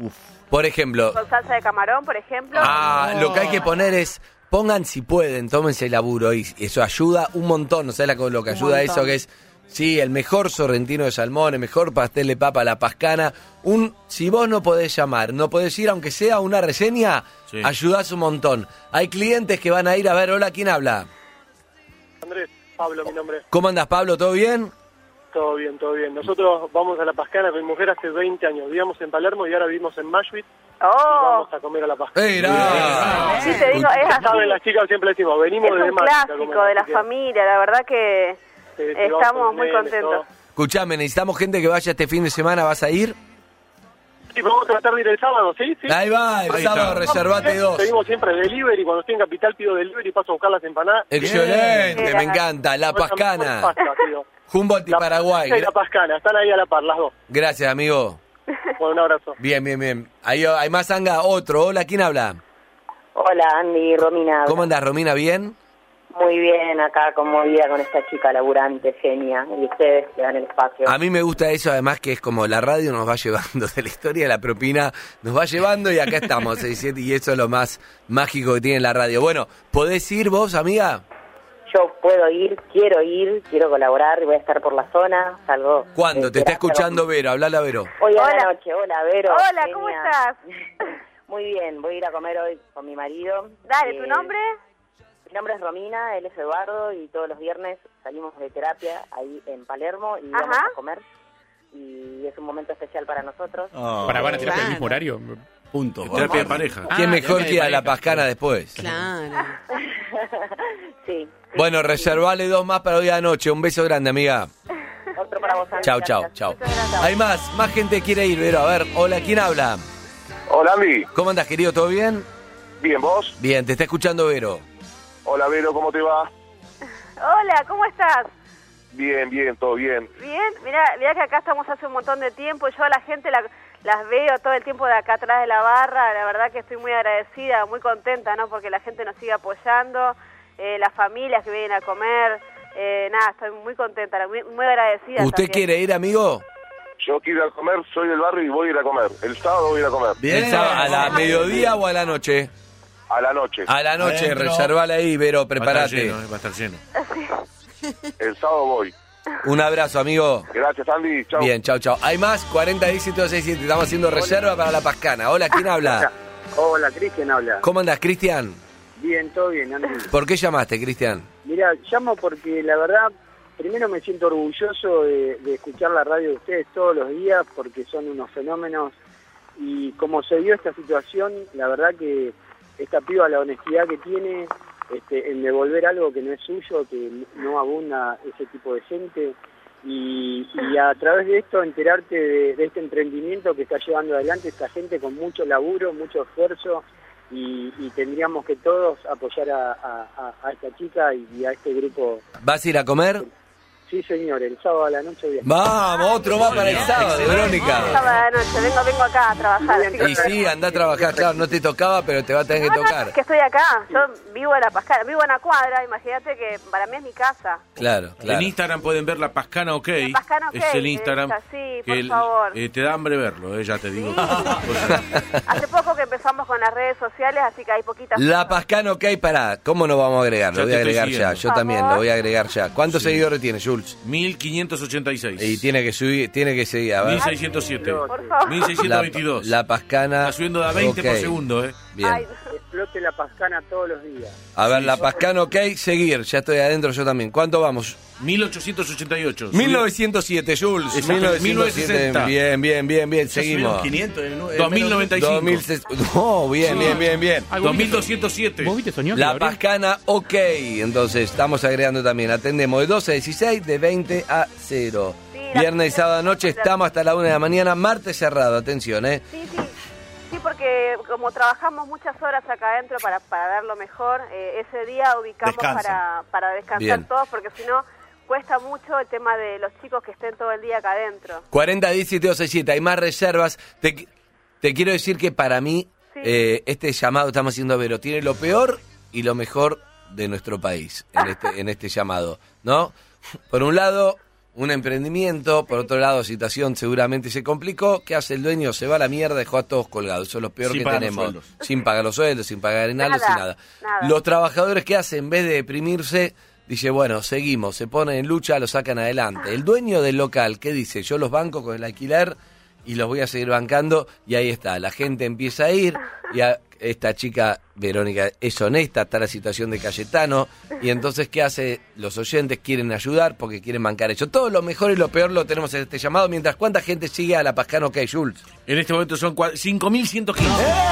Por ejemplo. Con salsa de camarón, por ejemplo. Lo que hay que poner es... Pongan si pueden, tómense el laburo y eso ayuda un montón. ¿No sabes lo que ayuda a eso? Que es... Sí, el mejor sorrentino de salmón, el mejor pastel de papa, La Pascana. Si vos no podés llamar, no podés ir, aunque sea una reseña, ayudás un montón. Hay clientes que van a ir a ver, hola, ¿quién habla? Andrés, Pablo, mi nombre. ¿Cómo andas, Pablo? ¿Todo bien? Todo bien, todo bien. Nosotros vamos a La Pascana con mi mujer hace 20 años. Vivíamos en Palermo y ahora vivimos en Mashwit. Y vamos a comer a La Pascana. Sí, te digo, es así. Saben, las chicas siempre decimos, venimos desde Mashwit. Es un clásico de la familia, la verdad que... Estamos muy contentos. Escuchame, necesitamos gente que vaya este fin de semana, ¿vas a ir? Sí, vamos a tratar de ir el sábado, ¿sí? Ahí va, el sábado reservate 2. Pedimos siempre delivery, cuando estoy en Capital pido delivery y paso a buscar las empanadas. Excelente, me encanta, La Pascana. Humboldt y Paraguay. La Pascana, están ahí a la par, las dos. Gracias, amigo. Bueno, un abrazo. Bien. Ahí hay más Anga, otro. Hola, ¿quién habla? Hola, Andy, Romina. ¿Cómo andás, Romina? ¿Bien? Muy bien, acá conmovida con esta chica laburante, genia, y ustedes que dan el espacio. A mí me gusta eso, además que es como la radio nos va llevando, de la historia de la propina nos va llevando y acá estamos, y eso es lo más mágico que tiene la radio. Bueno, ¿podés ir vos, amiga? Yo puedo ir, quiero colaborar, voy a estar por la zona, salgo... ¿Cuándo? Te está escuchando Vero, hablala Vero. Hoy a la noche, hola Vero. Hola, genia. ¿cómo estás? Muy bien, voy a ir a comer hoy con mi marido. Dale, ¿tu nombre? Mi nombre es Romina, él es Eduardo y todos los viernes salimos de terapia ahí en Palermo y vamos a comer. Y es un momento especial para nosotros. ¿Van a terapia el mismo horario? Punto. Terapia de pareja. ¿Quién mejor que ir a La Pascana después? Claro. Sí. Bueno, reservale 2 más para hoy a la noche. Un beso grande, amiga. Otro para vos, Andy. Chau. Hay más gente quiere ir, Vero. A ver, hola, ¿quién habla? Hola, Andy. ¿Cómo andas, querido? ¿Todo bien? Bien, ¿vos? Bien, te está escuchando Vero. Hola, Vero, ¿cómo te va? Hola, ¿cómo estás? Bien, todo bien. Bien, mirá que acá estamos hace un montón de tiempo. Yo a la gente las veo todo el tiempo de acá atrás de la barra. La verdad que estoy muy agradecida, muy contenta, ¿no? Porque la gente nos sigue apoyando, las familias que vienen a comer. Estoy muy contenta, muy agradecida. ¿Usted también. quiere ir, amigo? Yo quiero ir a comer, soy del barrio y voy a ir a comer. El sábado voy a ir a comer. Bien. ¿A la mediodía o a la noche? A la noche. A la noche, reservala ahí, Vero, prepárate. Va a estar lleno. El sábado voy. Un abrazo, amigo. Gracias, Andy. Chau. Bien, chau. Hay más, 40-10-167. Estamos haciendo reserva para La Pascana. Hola, ¿quién habla? Hola, Cristian habla. ¿Cómo andas, Cristian? Bien, todo bien, Andy. ¿Por qué llamaste, Cristian? Mira, llamo porque la verdad, primero me siento orgulloso de escuchar la radio de ustedes todos los días, porque son unos fenómenos. Y como se dio esta situación, la verdad que esta piba, la honestidad que tiene en devolver algo que no es suyo, que no abunda ese tipo de gente, y a través de esto enterarte de este emprendimiento que está llevando adelante esta gente con mucho laburo, mucho esfuerzo, y tendríamos que todos apoyar a esta chica y a este grupo. ¿Vas a ir a comer? Sí, señor, el sábado a la noche voy a... Vamos, otro más para el sábado, Verónica. El sábado a la noche, vengo acá a trabajar. Y sí, anda a trabajar, claro, no te tocaba, pero te va a tener que tocar. Es que estoy acá, yo vivo en La Pascana, vivo en una cuadra, imagínate que para mí es mi casa. Claro. En Instagram pueden ver La Pascana OK. La Pascana OK, es el Instagram. sí, por favor. Te da hambre verlo, ya te digo. Hace poco que empezamos con las redes sociales, así que hay poquitas. La Pascana OK, pará, ¿cómo no vamos a agregar? Lo voy a agregar ya, yo también lo voy a agregar ya. ¿Cuántos seguidores tiene, Jules? 1586. Y tiene que seguir, a ver. 1607. Por favor. 1622. La Pascana. Está subiendo a 20 por segundo, Bien. Ay, Explote La Pascana todos los días. A ver, La Pascana OK, seguir. Ya estoy adentro yo también. ¿Cuánto vamos? 1888. 1907, Jules. Exacto, 1960. Bien. Seguimos. 2095. No, bien. 2207. ¿Vos viste soñó? La Pascana OK. Entonces, estamos agregando también. Atendemos de 12 a 16, de 20 a 0. Sí, Viernes y sábado noche estamos hasta la 1 de la mañana. Martes cerrado, atención, Sí, porque como trabajamos muchas horas acá adentro para verlo mejor, ese día ubicamos para descansar Bien. todos, porque si no cuesta mucho el tema de los chicos que estén todo el día acá adentro. 40 17 267. Hay más reservas. Te quiero decir que para mí, este llamado estamos haciendo a Vero tiene lo peor y lo mejor de nuestro país en este llamado, ¿no? Por un lado, un emprendimiento, por otro lado, situación seguramente se complicó. ¿Qué hace el dueño? Se va a la mierda, dejó a todos colgados. Eso es lo peor que tenemos. Sin pagar los sueldos, sin pagar aguinaldos, sin nada. Los trabajadores, ¿qué hacen? En vez de deprimirse, dice, bueno, seguimos, se ponen en lucha, lo sacan adelante. El dueño del local, ¿qué dice? Yo los banco con el alquiler y los voy a seguir bancando, y ahí está, la gente empieza a ir, y esta chica, Verónica, es honesta, está la situación de Cayetano, y entonces, ¿qué hace? Los oyentes quieren ayudar porque quieren bancar eso. Todo lo mejor y lo peor lo tenemos en este llamado, mientras ¿cuánta gente sigue a La Pascana OK, Jules? En este momento son 5.115.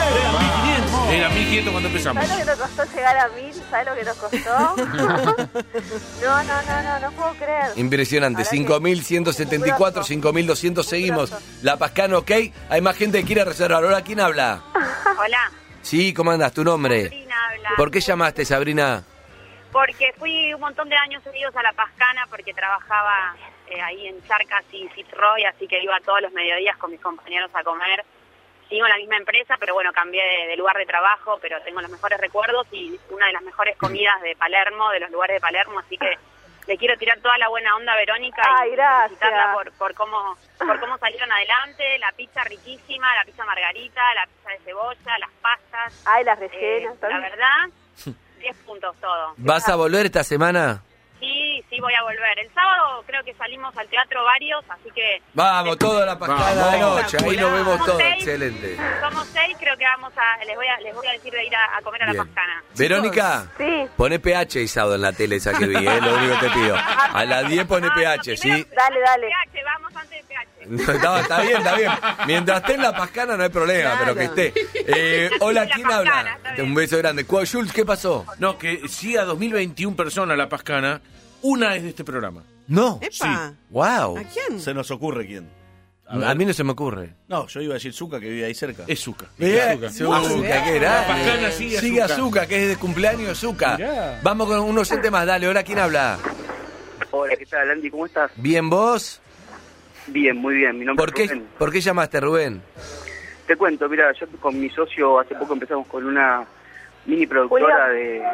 Era 1.500 cuando empezamos. ¿Sabes lo que nos costó llegar a 1.000? ¿Sabes lo que nos costó? No puedo creer. Impresionante, 5.174, 5.200, seguimos. La Pascana OK, hay más gente que quiere reservar. Ahora, ¿quién habla? Hola. Sí, ¿cómo andas? ¿Tu nombre? Sabrina habla. ¿Por qué llamaste, Sabrina? Porque fui un montón de años seguidos a La Pascana porque trabajaba ahí en Charcas y Fitzroy, así que iba todos los mediodías con mis compañeros a comer. Sigo en la misma empresa, pero bueno, cambié de lugar de trabajo, pero tengo los mejores recuerdos y una de las mejores comidas de Palermo, de los lugares de Palermo, así que le quiero tirar toda la buena onda a Verónica y felicitarla por cómo salieron adelante. La pizza riquísima, la pizza margarita, la pizza de cebolla, las pastas. Ay, las rellenas. La verdad, 10 puntos todo. ¿Vas a volver esta semana? Sí, voy a volver. El sábado creo que salimos al teatro varios, así que... Vamos, toda La Pascana de noche, ahí nos vemos todos, excelente. Somos 6, creo que les voy a decir de ir a comer a La Pascana. Verónica, poné PH y sábado en la tele esa que vi, lo único que te pido. A las 10 poné PH, ¿sí? Dale. PH, vamos antes de PH. Está bien. Mientras esté en La Pascana no hay problema, pero que esté. Hola, ¿quién habla? Un beso grande. Jules, ¿qué pasó? No, que sí a 2021 personas La Pascana, una es de este programa. No. Sí. Wow. ¿A quién? Se nos ocurre quién. A mí no se me ocurre. No, yo iba a decir Zucca, que vive ahí cerca. Es Zucca. Zucca, qué La Pascana sigue a Zucca, que es de cumpleaños Zucca. Vamos con un oyente más, dale, ahora ¿quién habla? Hola, ¿qué tal, Andy? ¿Cómo estás? ¿Bien vos? Bien, muy bien. Mi nombre es Rubén. ¿Por qué llamaste, Rubén? Te cuento, mira, yo con mi socio hace poco empezamos con una mini productora de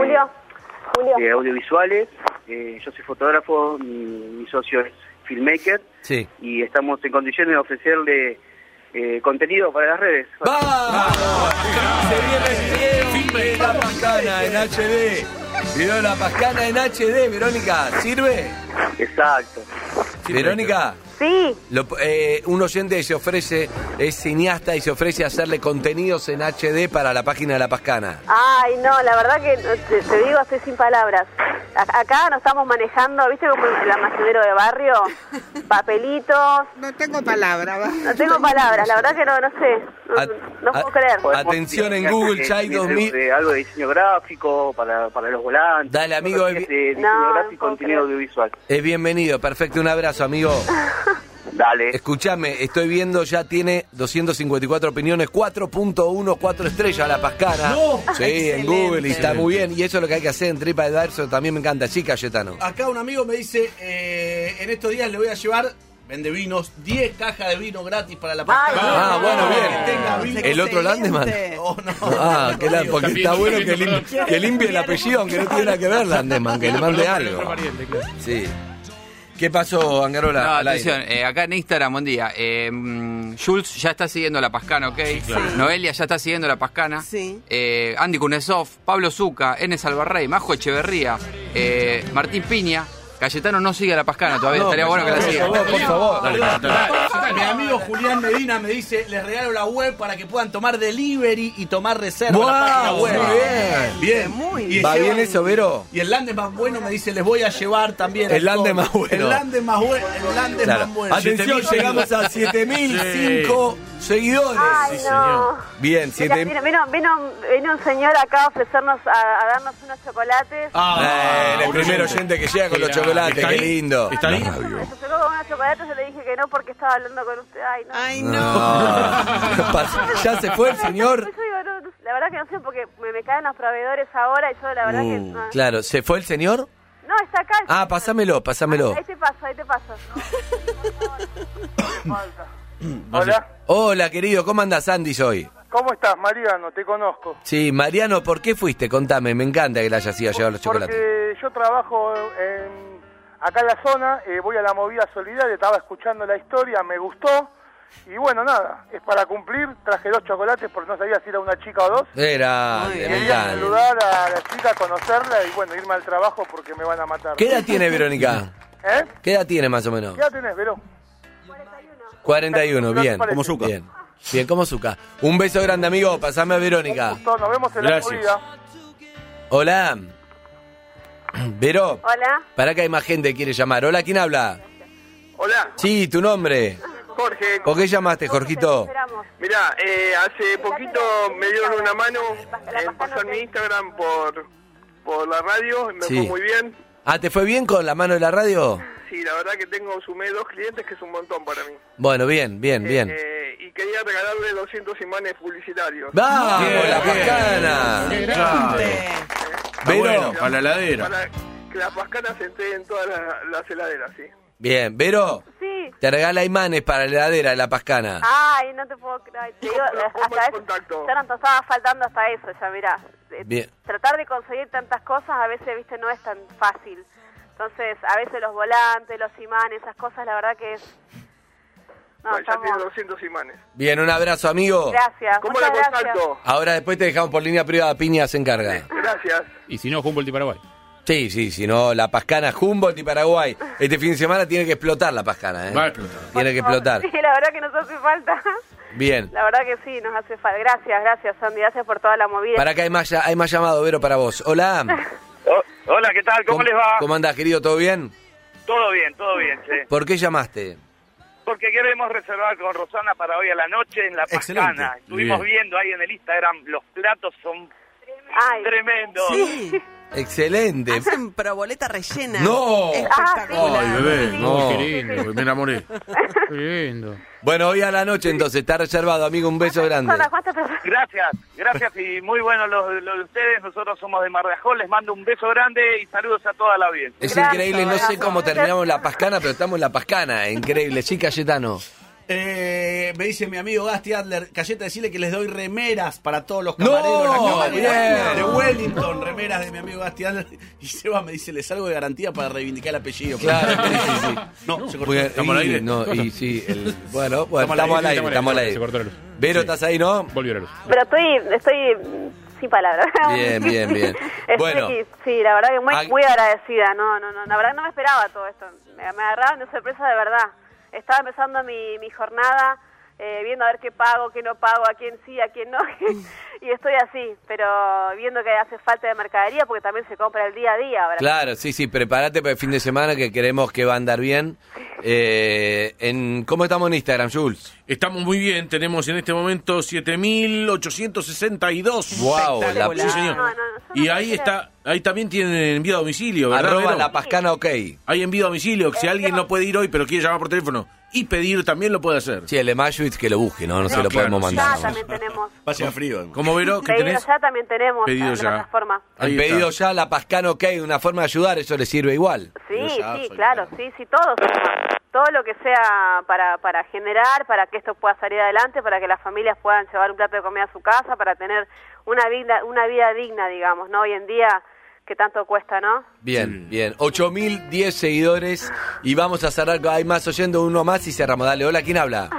audiovisuales. Yo soy fotógrafo, mi socio es filmmaker. Sí. Y estamos en condiciones de ofrecerle contenido para las redes. ¡Vamos! Se viene el video de La Pascana en HD. Video de La Pascana en HD, Verónica. ¿Sirve? Exacto. Verónica. Sí. Un oyente se ofrece, es cineasta y se ofrece a hacerle contenidos en HD para la página de La Pascana. Ay, no, la verdad que te digo, estoy sin palabras. Acá nos estamos manejando, ¿viste como el almacenero de barrio? Papelitos. No tengo palabras. No tengo palabras, la verdad que no sé. No puedo creer. Atención en Google, Chai 2000. Algo de diseño gráfico para los volantes. Dale, amigo. Diseño gráfico, contenido audiovisual. Es bienvenido, perfecto, un abrazo, amigo. Dale. Escúchame, estoy viendo, ya tiene 254 opiniones, 4.1, 4 estrellas la Pascana. No. Sí, Excelente. en Google, y está muy bien. Y eso es lo que hay que hacer en TripAdvisor, también me encanta. Sí, Cayetano. Acá un amigo me dice, en estos días le voy a llevar, vende vinos, 10 cajas de vino gratis para la Pascana. Ah, bueno, bien. Que tenga vino. ¿El otro Landeman? Oh, no. Ah, porque está bueno que limpie el apellido, aunque no tiene nada que ver Landeman, que le mande algo. Sí. ¿Qué pasó, Angarola? No, Al aire. atención, acá en Instagram, buen día. Jules ya está siguiendo la Pascana, ¿ok? claro. Noelia ya está siguiendo la Pascana. Sí. Andy Kunesov, Pablo Zucca, Enes Alvarrey, Majo Echeverría, Martín Piña. Cayetano no sigue a la Pascana todavía, estaría bueno que la siga. Por favor. Mi amigo Julián Medina me dice, les regalo la web para que puedan tomar delivery y tomar reserva en la página web. Bien. Y ¿Va bien eso, Vero? Y el Landes más bueno me dice, les voy a llevar también. El Landes más bueno. El Landes más bueno. El Landes Claro. más bueno. Atención, llegamos a 7.005 seguidores. Ay, no. Bien, Mira, 7. vino un señor acá a ofrecernos, a darnos unos chocolates. El primer oyente que llega con los chocolates, qué lindo. ¿Está ahí? Se acercó con unos chocolates, yo le dije que no porque estaba hablando con usted. Ay, no. ¿Ya se fue el señor? Yo digo, no, la verdad que no sé porque me caen los proveedores ahora y yo la verdad que no. Claro, ¿se fue el señor? No, está acá. Ah, pásamelo. Ahí te paso. Hola. Hola, querido, ¿cómo andas, Andy, hoy? ¿Cómo estás, Mariano? Te conozco. Sí, Mariano, ¿por qué fuiste? Contame, me encanta que le hayas ido a llevar los chocolates. Porque yo trabajo acá en la zona, voy a la movida solidaria, estaba escuchando la historia, me gustó. Y bueno, nada, es para cumplir, traje 2 chocolates porque no sabía si era una chica o 2. Era, me Quería encanta. saludar a la chica, conocerla y bueno, irme al trabajo porque me van a matar. ¿Qué edad tiene Verónica? ¿Eh? ¿Qué edad tiene más o menos? ¿Qué edad tenés, Vero? 41, bien. Como Zucca. Bien, como Zucca. Un beso grande, amigo, pasame a Verónica. Nos vemos en la movida. Hola. Vero. Hola. Para que hay más gente que quiere llamar. Hola, ¿quién habla? Hola, Sí, tu nombre. Jorge. ¿Por qué llamaste, Jorgito? Mirá, hace poquito me dieron una mano en pasar mi Instagram por la radio, me Sí. fue muy bien. Ah, ¿te fue bien con la mano de la radio? Sí, la verdad que sumé 2 clientes, que es un montón para mí. Bueno, bien. Y quería regalarle 200 imanes publicitarios. ¡Vamos, Bien, la bien. Pascana! ¡Qué grande! Vero. Bueno, para la heladera. Para que las pascanas se entreguen en todas las heladeras, sí. Bien, Vero. Sí. Te regala imanes para la heladera de la Pascana. Ay, no te puedo creer. Te digo, hasta eso, ya nos estaba faltando hasta eso, ya mirá. Bien. Tratar de conseguir tantas cosas a veces, viste, no es tan fácil. Entonces, a veces los volantes, los imanes, esas cosas, la verdad que es... No, Bueno, ya estamos... tiene 200 imanes. Bien, un abrazo, amigo. Gracias. ¿Cómo muchas la gracias. contacto? Ahora después te dejamos por línea privada, Piña se encarga. Gracias. Y si no, Humboldt y Paraguay. Sí, si no, la Pascana, Humboldt y Paraguay. Este fin de semana tiene que explotar la Pascana, ¿eh? Va a explotar. Tiene que explotar. Sí, la verdad que nos hace falta. Bien. La verdad que sí, nos hace falta. Gracias, Sandy. Gracias por toda la movida. Para que hay más llamado, Vero, para vos. Hola. Hola, ¿qué tal? ¿Cómo les va? ¿Cómo andás, querido? ¿Todo bien? Todo bien, che. ¿Por qué llamaste? Porque queremos reservar con Rosana para hoy a la noche en la Pascana. Excelente. Estuvimos Bien. viendo ahí en el Instagram, los platos son tremendos. Sí. Excelente. Hacen proboleta rellena. ¡No! Espectacular. Ay, bebé. No. Qué lindo, me enamoré. Qué lindo. Bueno, hoy a la noche entonces, está reservado, amigo, un beso grande. Gracias y muy bueno lo de ustedes. Nosotros somos de Mar de Ajó, les mando un beso grande y saludos a toda la audiencia. Es increíble, no sé cómo terminamos la Pascana, pero estamos en la Pascana, increíble. Sí, Cayetano. Me dice mi amigo Gasti Adler, Cayeta, decirle que les doy remeras para todos los ¡No! camareros, las camareras Bien. de Wellington, remeras de mi amigo Gasti Adler. Y Seba me dice, les salgo de garantía para reivindicar el apellido. Claro, sí. No, se cortó. Muy bien, ¿Estamos al y- aire? no, y sí, bueno, estamos al aire, estamos al aire. Se cortó la luz. Vero, ¿estás ahí, no? Volvió la luz. Pero estoy sin palabras. Bien. Bueno. Sí, la verdad que Ay. muy agradecida. No, la verdad no me esperaba todo esto. Me agarraron de sorpresa de verdad. Estaba empezando mi jornada, viendo a ver qué pago, qué no pago, a quién sí, a quién no. Y estoy así, pero viendo que hace falta de mercadería porque también se compra el día a día ahora. Claro, sí, prepárate para el fin de semana que creemos que va a andar bien. ¿Cómo estamos en Instagram, Jules? Estamos muy bien, tenemos en este momento 7.862. Wow, sí, señor. Y ahí está Ahí también tienen envío a domicilio, ¿verdad? @ Vero? La Pascana OK. Hay envío a domicilio. Si alguien no puede ir hoy, pero quiere llamar por teléfono y pedir, también lo puede hacer. Sí, el de Mayuitz que lo busque, ¿no? No se lo podemos mandar. Ya también tenemos. Vaya frío. ¿Cómo, Vero? ¿Qué Pedido tenés? ya también tenemos. Pedido en la ya. plataforma. Han pedido ya la Pascana OK, una forma de ayudar, eso le sirve igual. Sí, sí, claro, sí, todo suma. Todo lo que sea para generar, para que esto pueda salir adelante, para que las familias puedan llevar un plato de comida a su casa, para tener una vida digna, digamos, ¿no? Hoy en día, que tanto cuesta, ¿no? Bien, bien. 8.010 seguidores y vamos a cerrar, hay más oyendo, uno más y cerramos. Dale, hola, ¿quién habla?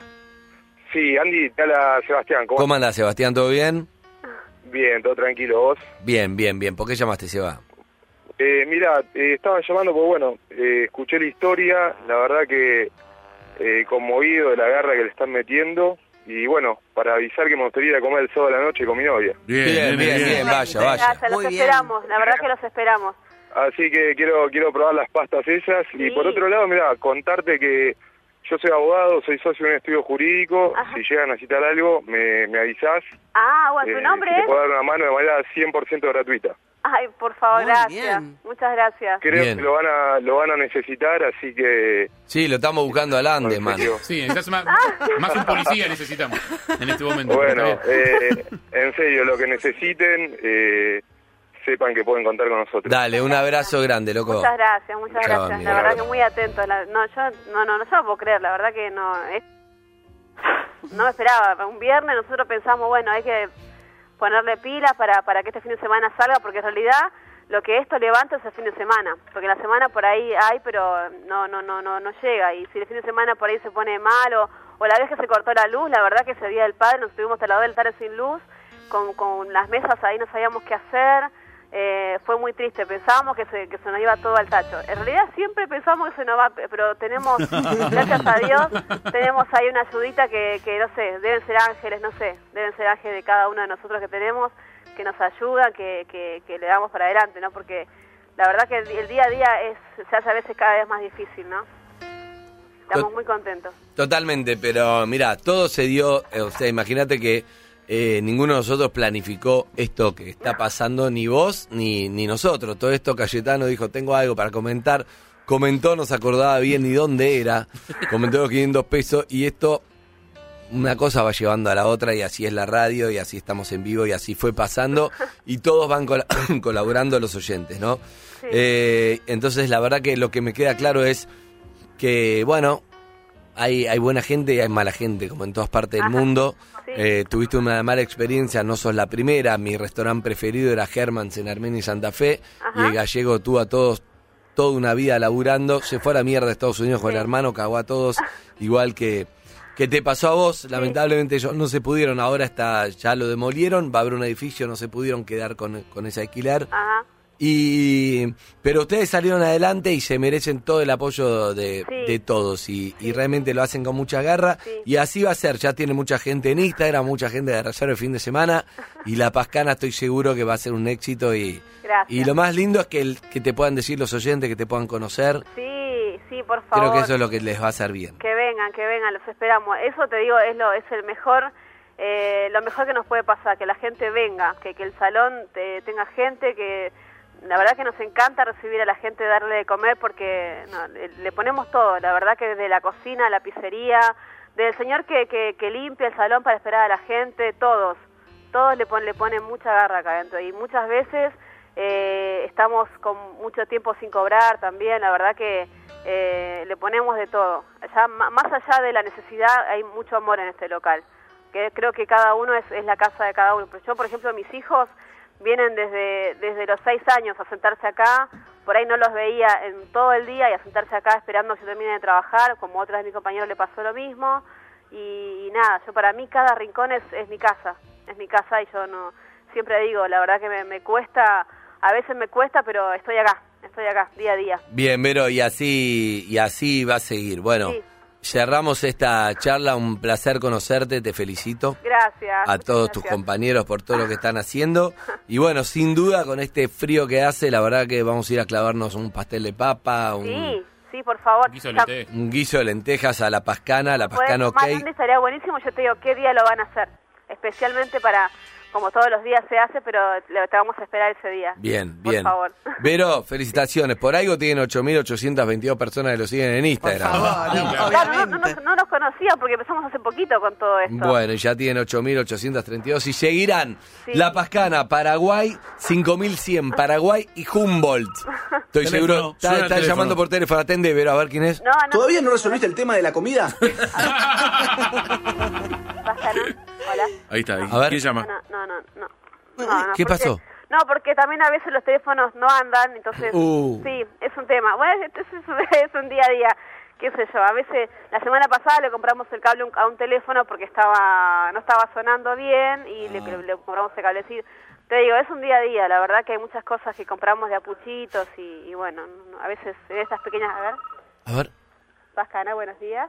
Sí, Andy, te habla Sebastián. ¿Cómo andás, Sebastián? ¿Todo bien? Bien, todo tranquilo, ¿vos? Bien, bien, bien. ¿Por qué llamaste, Seba? Mira, estaba llamando porque, bueno, escuché la historia, la verdad que conmovido de la garra que le están metiendo, y bueno, para avisar que me gustaría ir a comer el sábado a la noche con mi novia. Bien, vaya. Gracias, los esperamos, la verdad que los esperamos. Así que quiero probar las pastas esas, y por otro lado, mira, contarte que yo soy abogado, soy socio de un estudio jurídico. Ajá. Si llegan a citar algo, me avisás. Bueno, ¿tu nombre si es? te puedo dar una mano de manera 100% gratuita. Ay, por favor, Muy gracias. bien. Muchas gracias. Creo que lo van a necesitar, así que... Sí, lo estamos buscando adelante, man. Sí, necesitas más un policía necesitamos en este momento. Bueno, en serio, lo que necesiten, sepan que pueden contar con nosotros. Dale, un abrazo grande, loco. Muchas gracias. Chao, La amigo. verdad que muy atento. Yo no puedo creer, la verdad que no me esperaba. Un viernes nosotros pensamos, bueno, hay que ponerle pilas para que este fin de semana salga, porque en realidad lo que esto levanta es el fin de semana, porque la semana por ahí hay, pero no llega, y si el fin de semana por ahí se pone mal, o la vez que se cortó la luz, la verdad que ese día del padre nos estuvimos hasta la 2 de la tarde sin luz, con las mesas ahí no sabíamos qué hacer. Fue muy triste, pensábamos que se nos iba todo al tacho. En realidad siempre pensamos que se nos va, pero tenemos, gracias a Dios, tenemos ahí una ayudita que no sé, deben ser ángeles de cada uno de nosotros que tenemos, que nos ayudan, que le damos para adelante, ¿no? Porque la verdad que el día a día se hace a veces cada vez más difícil, ¿no? Estamos muy contentos. Totalmente, pero mira, todo se dio, o sea, imagínate que ninguno de nosotros planificó esto que está pasando, ni vos ni nosotros. Todo esto Cayetano dijo, tengo algo para comentar, comentó, no se acordaba bien ni dónde era, comentó los 500 pesos y esto, una cosa va llevando a la otra y así es la radio y así estamos en vivo y así fue pasando y todos van colaborando los oyentes, ¿no? Sí. Entonces la verdad que lo que me queda claro es que, bueno, hay buena gente y hay mala gente, como en todas partes del mundo. Sí. Tuviste una mala experiencia, no sos la primera. Mi restaurante preferido era Hermans en Armenia y Santa Fe. Ajá. Y el gallego tuvo a todos toda una vida laburando. Se fue a la mierda de Estados Unidos con el hermano, cagó a todos, igual que te pasó a vos. Lamentablemente ellos no se pudieron, ahora ya lo demolieron, va a haber un edificio, no se pudieron quedar con ese alquiler. Ajá. Pero ustedes salieron adelante y se merecen todo el apoyo de todos y realmente lo hacen con mucha garra y así va a ser. Ya tiene mucha gente en Instagram, mucha gente de reserva el fin de semana y la Pascana estoy seguro que va a ser un éxito y lo más lindo es que te puedan decir los oyentes, que te puedan conocer. Sí, por favor. Creo que eso es lo que les va a hacer bien. Que vengan, los esperamos. Eso te digo, es el mejor, lo mejor que nos puede pasar, que la gente venga, que el salón tenga gente, que la verdad que nos encanta recibir a la gente, darle de comer, porque le ponemos todo, la verdad que desde la cocina, la pizzería, del señor que limpia el salón para esperar a la gente, todos le ponen mucha garra acá adentro, y muchas veces estamos con mucho tiempo sin cobrar también, la verdad que le ponemos de todo. Ya, más allá de la necesidad, hay mucho amor en este local, que creo que cada uno es la casa de cada uno. Pero yo, por ejemplo, mis hijos vienen desde los 6 años a sentarse acá, por ahí no los veía en todo el día y a sentarse acá esperando que yo termine de trabajar, como a otros de mis compañeros le pasó lo mismo, y nada, yo para mí cada rincón es mi casa y yo no, siempre digo, la verdad que me cuesta, a veces me cuesta, pero estoy acá, día a día. Bien, Vero, y así va a seguir. Bueno, sí. Cerramos esta charla, un placer conocerte, te felicito. Gracias. A todos tus compañeros por todo lo que están haciendo. Y bueno, sin duda, con este frío que hace, la verdad que vamos a ir a clavarnos un pastel de papa, Sí, por favor. Un guiso de lentejas a la Pascana OK. Más grande estaría buenísimo, yo te digo, ¿qué día lo van a hacer? Especialmente para como todos los días se hace, pero te vamos a esperar ese día. Bien, por bien. favor. Vero, felicitaciones. Por algo tienen 8.822 personas que lo siguen en Instagram. Claro, no nos conocían porque empezamos hace poquito con todo esto. Bueno, ya tienen 8.832 y seguirán La Pascana, Paraguay, 5.100, Paraguay y Humboldt. Estoy seguro. Están llamando por teléfono. Atende, Vero, a ver quién es. No. ¿Todavía no resolviste el tema de la comida? Hola. Ahí está. A ver. ¿Quién llama? No, ¿Qué pasó? No, porque también a veces los teléfonos no andan, entonces sí, es un tema. Bueno, es un día a día, qué sé yo. A veces, la semana pasada le compramos el cable a un teléfono porque no estaba sonando bien y le compramos el cable. Sí, te digo, es un día a día. La verdad que hay muchas cosas que compramos de a puchitos y bueno, a veces en estas pequeñas... A ver. Pascana, buenos días.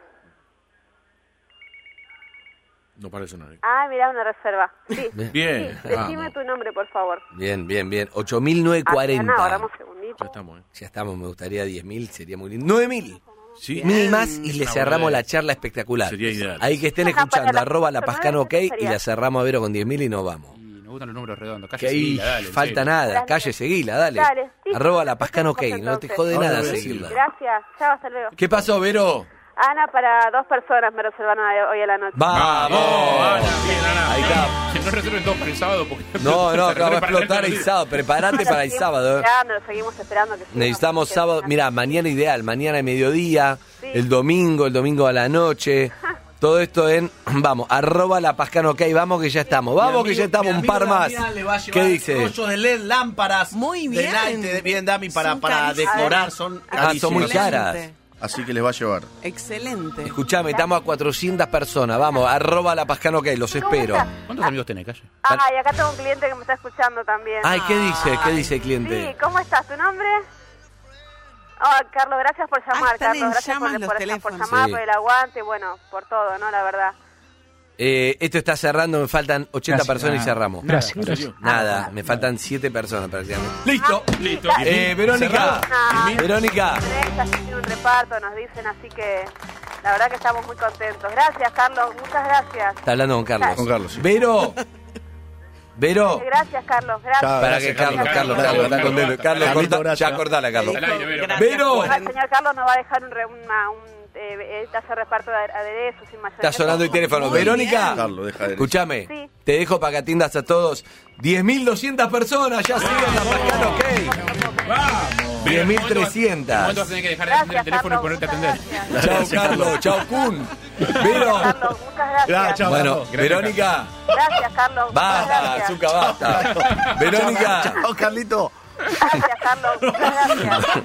No parece nadie. Ah, mirá, una reserva. Sí. Bien. Sí, decime tu nombre, por favor. Bien. 8.940. Ahora un segundito. Ya estamos, Me gustaría 10.000, sería muy lindo. 9.000. Sí. 1.000 más y le cerramos la charla espectacular. Sería ideal. Ahí que estén escuchando, @La Pascana OK y la cerramos a Vero con 10.000 y nos vamos. Nos gustan los números redondos. Que Calle ahí Seguila, dale. falta nada. Calle Seguila, dale. Sí, @La Pascana OK. No te jode nada seguirla. Gracias. Chao, hasta luego. ¿Qué pasó, Vero? Ana, para 2 personas me reservaron hoy a la noche. ¡Vamos! Ahí está. Que no reserven todos para el sábado. Porque No, acá va a explotar el sábado. Prepárate para el sábado. Seguimos esperando que Necesitamos sábado. Mirá, mañana ideal. Mañana a mediodía. Sí. El domingo a la noche. Todo esto en, vamos, @La Pascana OK. Vamos que ya estamos. Un par más. ¿Qué dice? Rollos de LED, lámparas. Muy bien. De light, bien, Dami, para decorar. Son muy caras. Así que les va a llevar. Excelente. Escuchame, estamos a 400 personas. Vamos, @La Pascana OK. Los espero. ¿Cuántos amigos tenés, Calle? Y acá tengo un cliente que me está escuchando también. Ay, ¿qué dice? ¿Qué dice el cliente? Sí, ¿cómo estás? ¿Tu nombre? Carlos, gracias por llamar, Carlos. Gracias por llamar, por el aguante, bueno, por todo, ¿no? La verdad. Esto está cerrando, me faltan 80 personas y cerramos. Gracias. Nada, me faltan 7 personas prácticamente. Listo. Verónica. Verónica. Tiene un reparto, nos dicen, así que la verdad que estamos muy contentos. Gracias, Carlos, muchas gracias. Está hablando con Carlos. Con Carlos, sí. Vero. Gracias, Carlos. Gracias. Para que Carlos está contento. Carlos, ya cortala, Carlos. Vero. El señor Carlos nos va a dejar hace reparto de aderezos y mayonesa. Está sonando el teléfono. Verónica, escúchame, sí. Te dejo para que atiendas a todos. 10.200 personas ya siguen La Pascana OK. ¡Vamos! 10.300. ¿Cuánto vas a tener que dejar de atender el teléfono y ponerte a atender? Chao, Carlos. Chao, Kun. Vero. Carlos, muchas gracias. Bueno, Verónica. Gracias, Carlos. Basta, Azúcar, basta. Verónica. Chao, Carlito. Gracias, Carlos. Muchas gracias.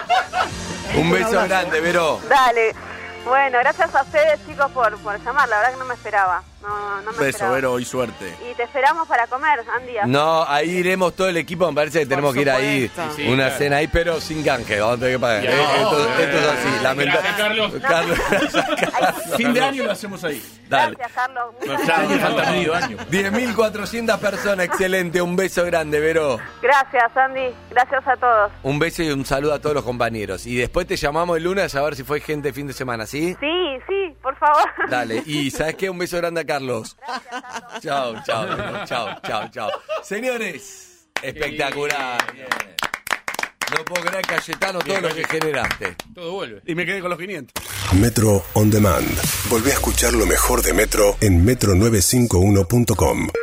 Un beso grande, Vero. Dale. Bueno, gracias a ustedes, chicos, por llamar. La verdad que no me esperaba. No me Beso, esperaba. Vero, y suerte. Y te esperamos para comer, Andy. No, ahí iremos todo el equipo. Me parece que tenemos que ir ahí. Sí, una claro. cena ahí, pero sin canje. Vamos a tener que pagar. Esto es así. Lamentable. Carlos. Fin de año lo hacemos ahí. Dale. Gracias, Carlos. Falta medio año. 10.400 personas. Excelente. Un beso grande, Vero. Gracias, Andy. Gracias a todos. Un beso y un saludo a todos los compañeros. Y después te llamamos el lunes a ver si fue gente de fin de semana, ¿sí? Sí, por favor. Dale. Y ¿sabes qué? Un beso grande a Carlos. Gracias, Carlos. Chao. Señores, espectacular. No puedo creer, Cayetano, todo lo que generaste. Todo vuelve. Y me quedé con los 500. Metro On Demand. Volvé a escuchar lo mejor de Metro en metro951.com.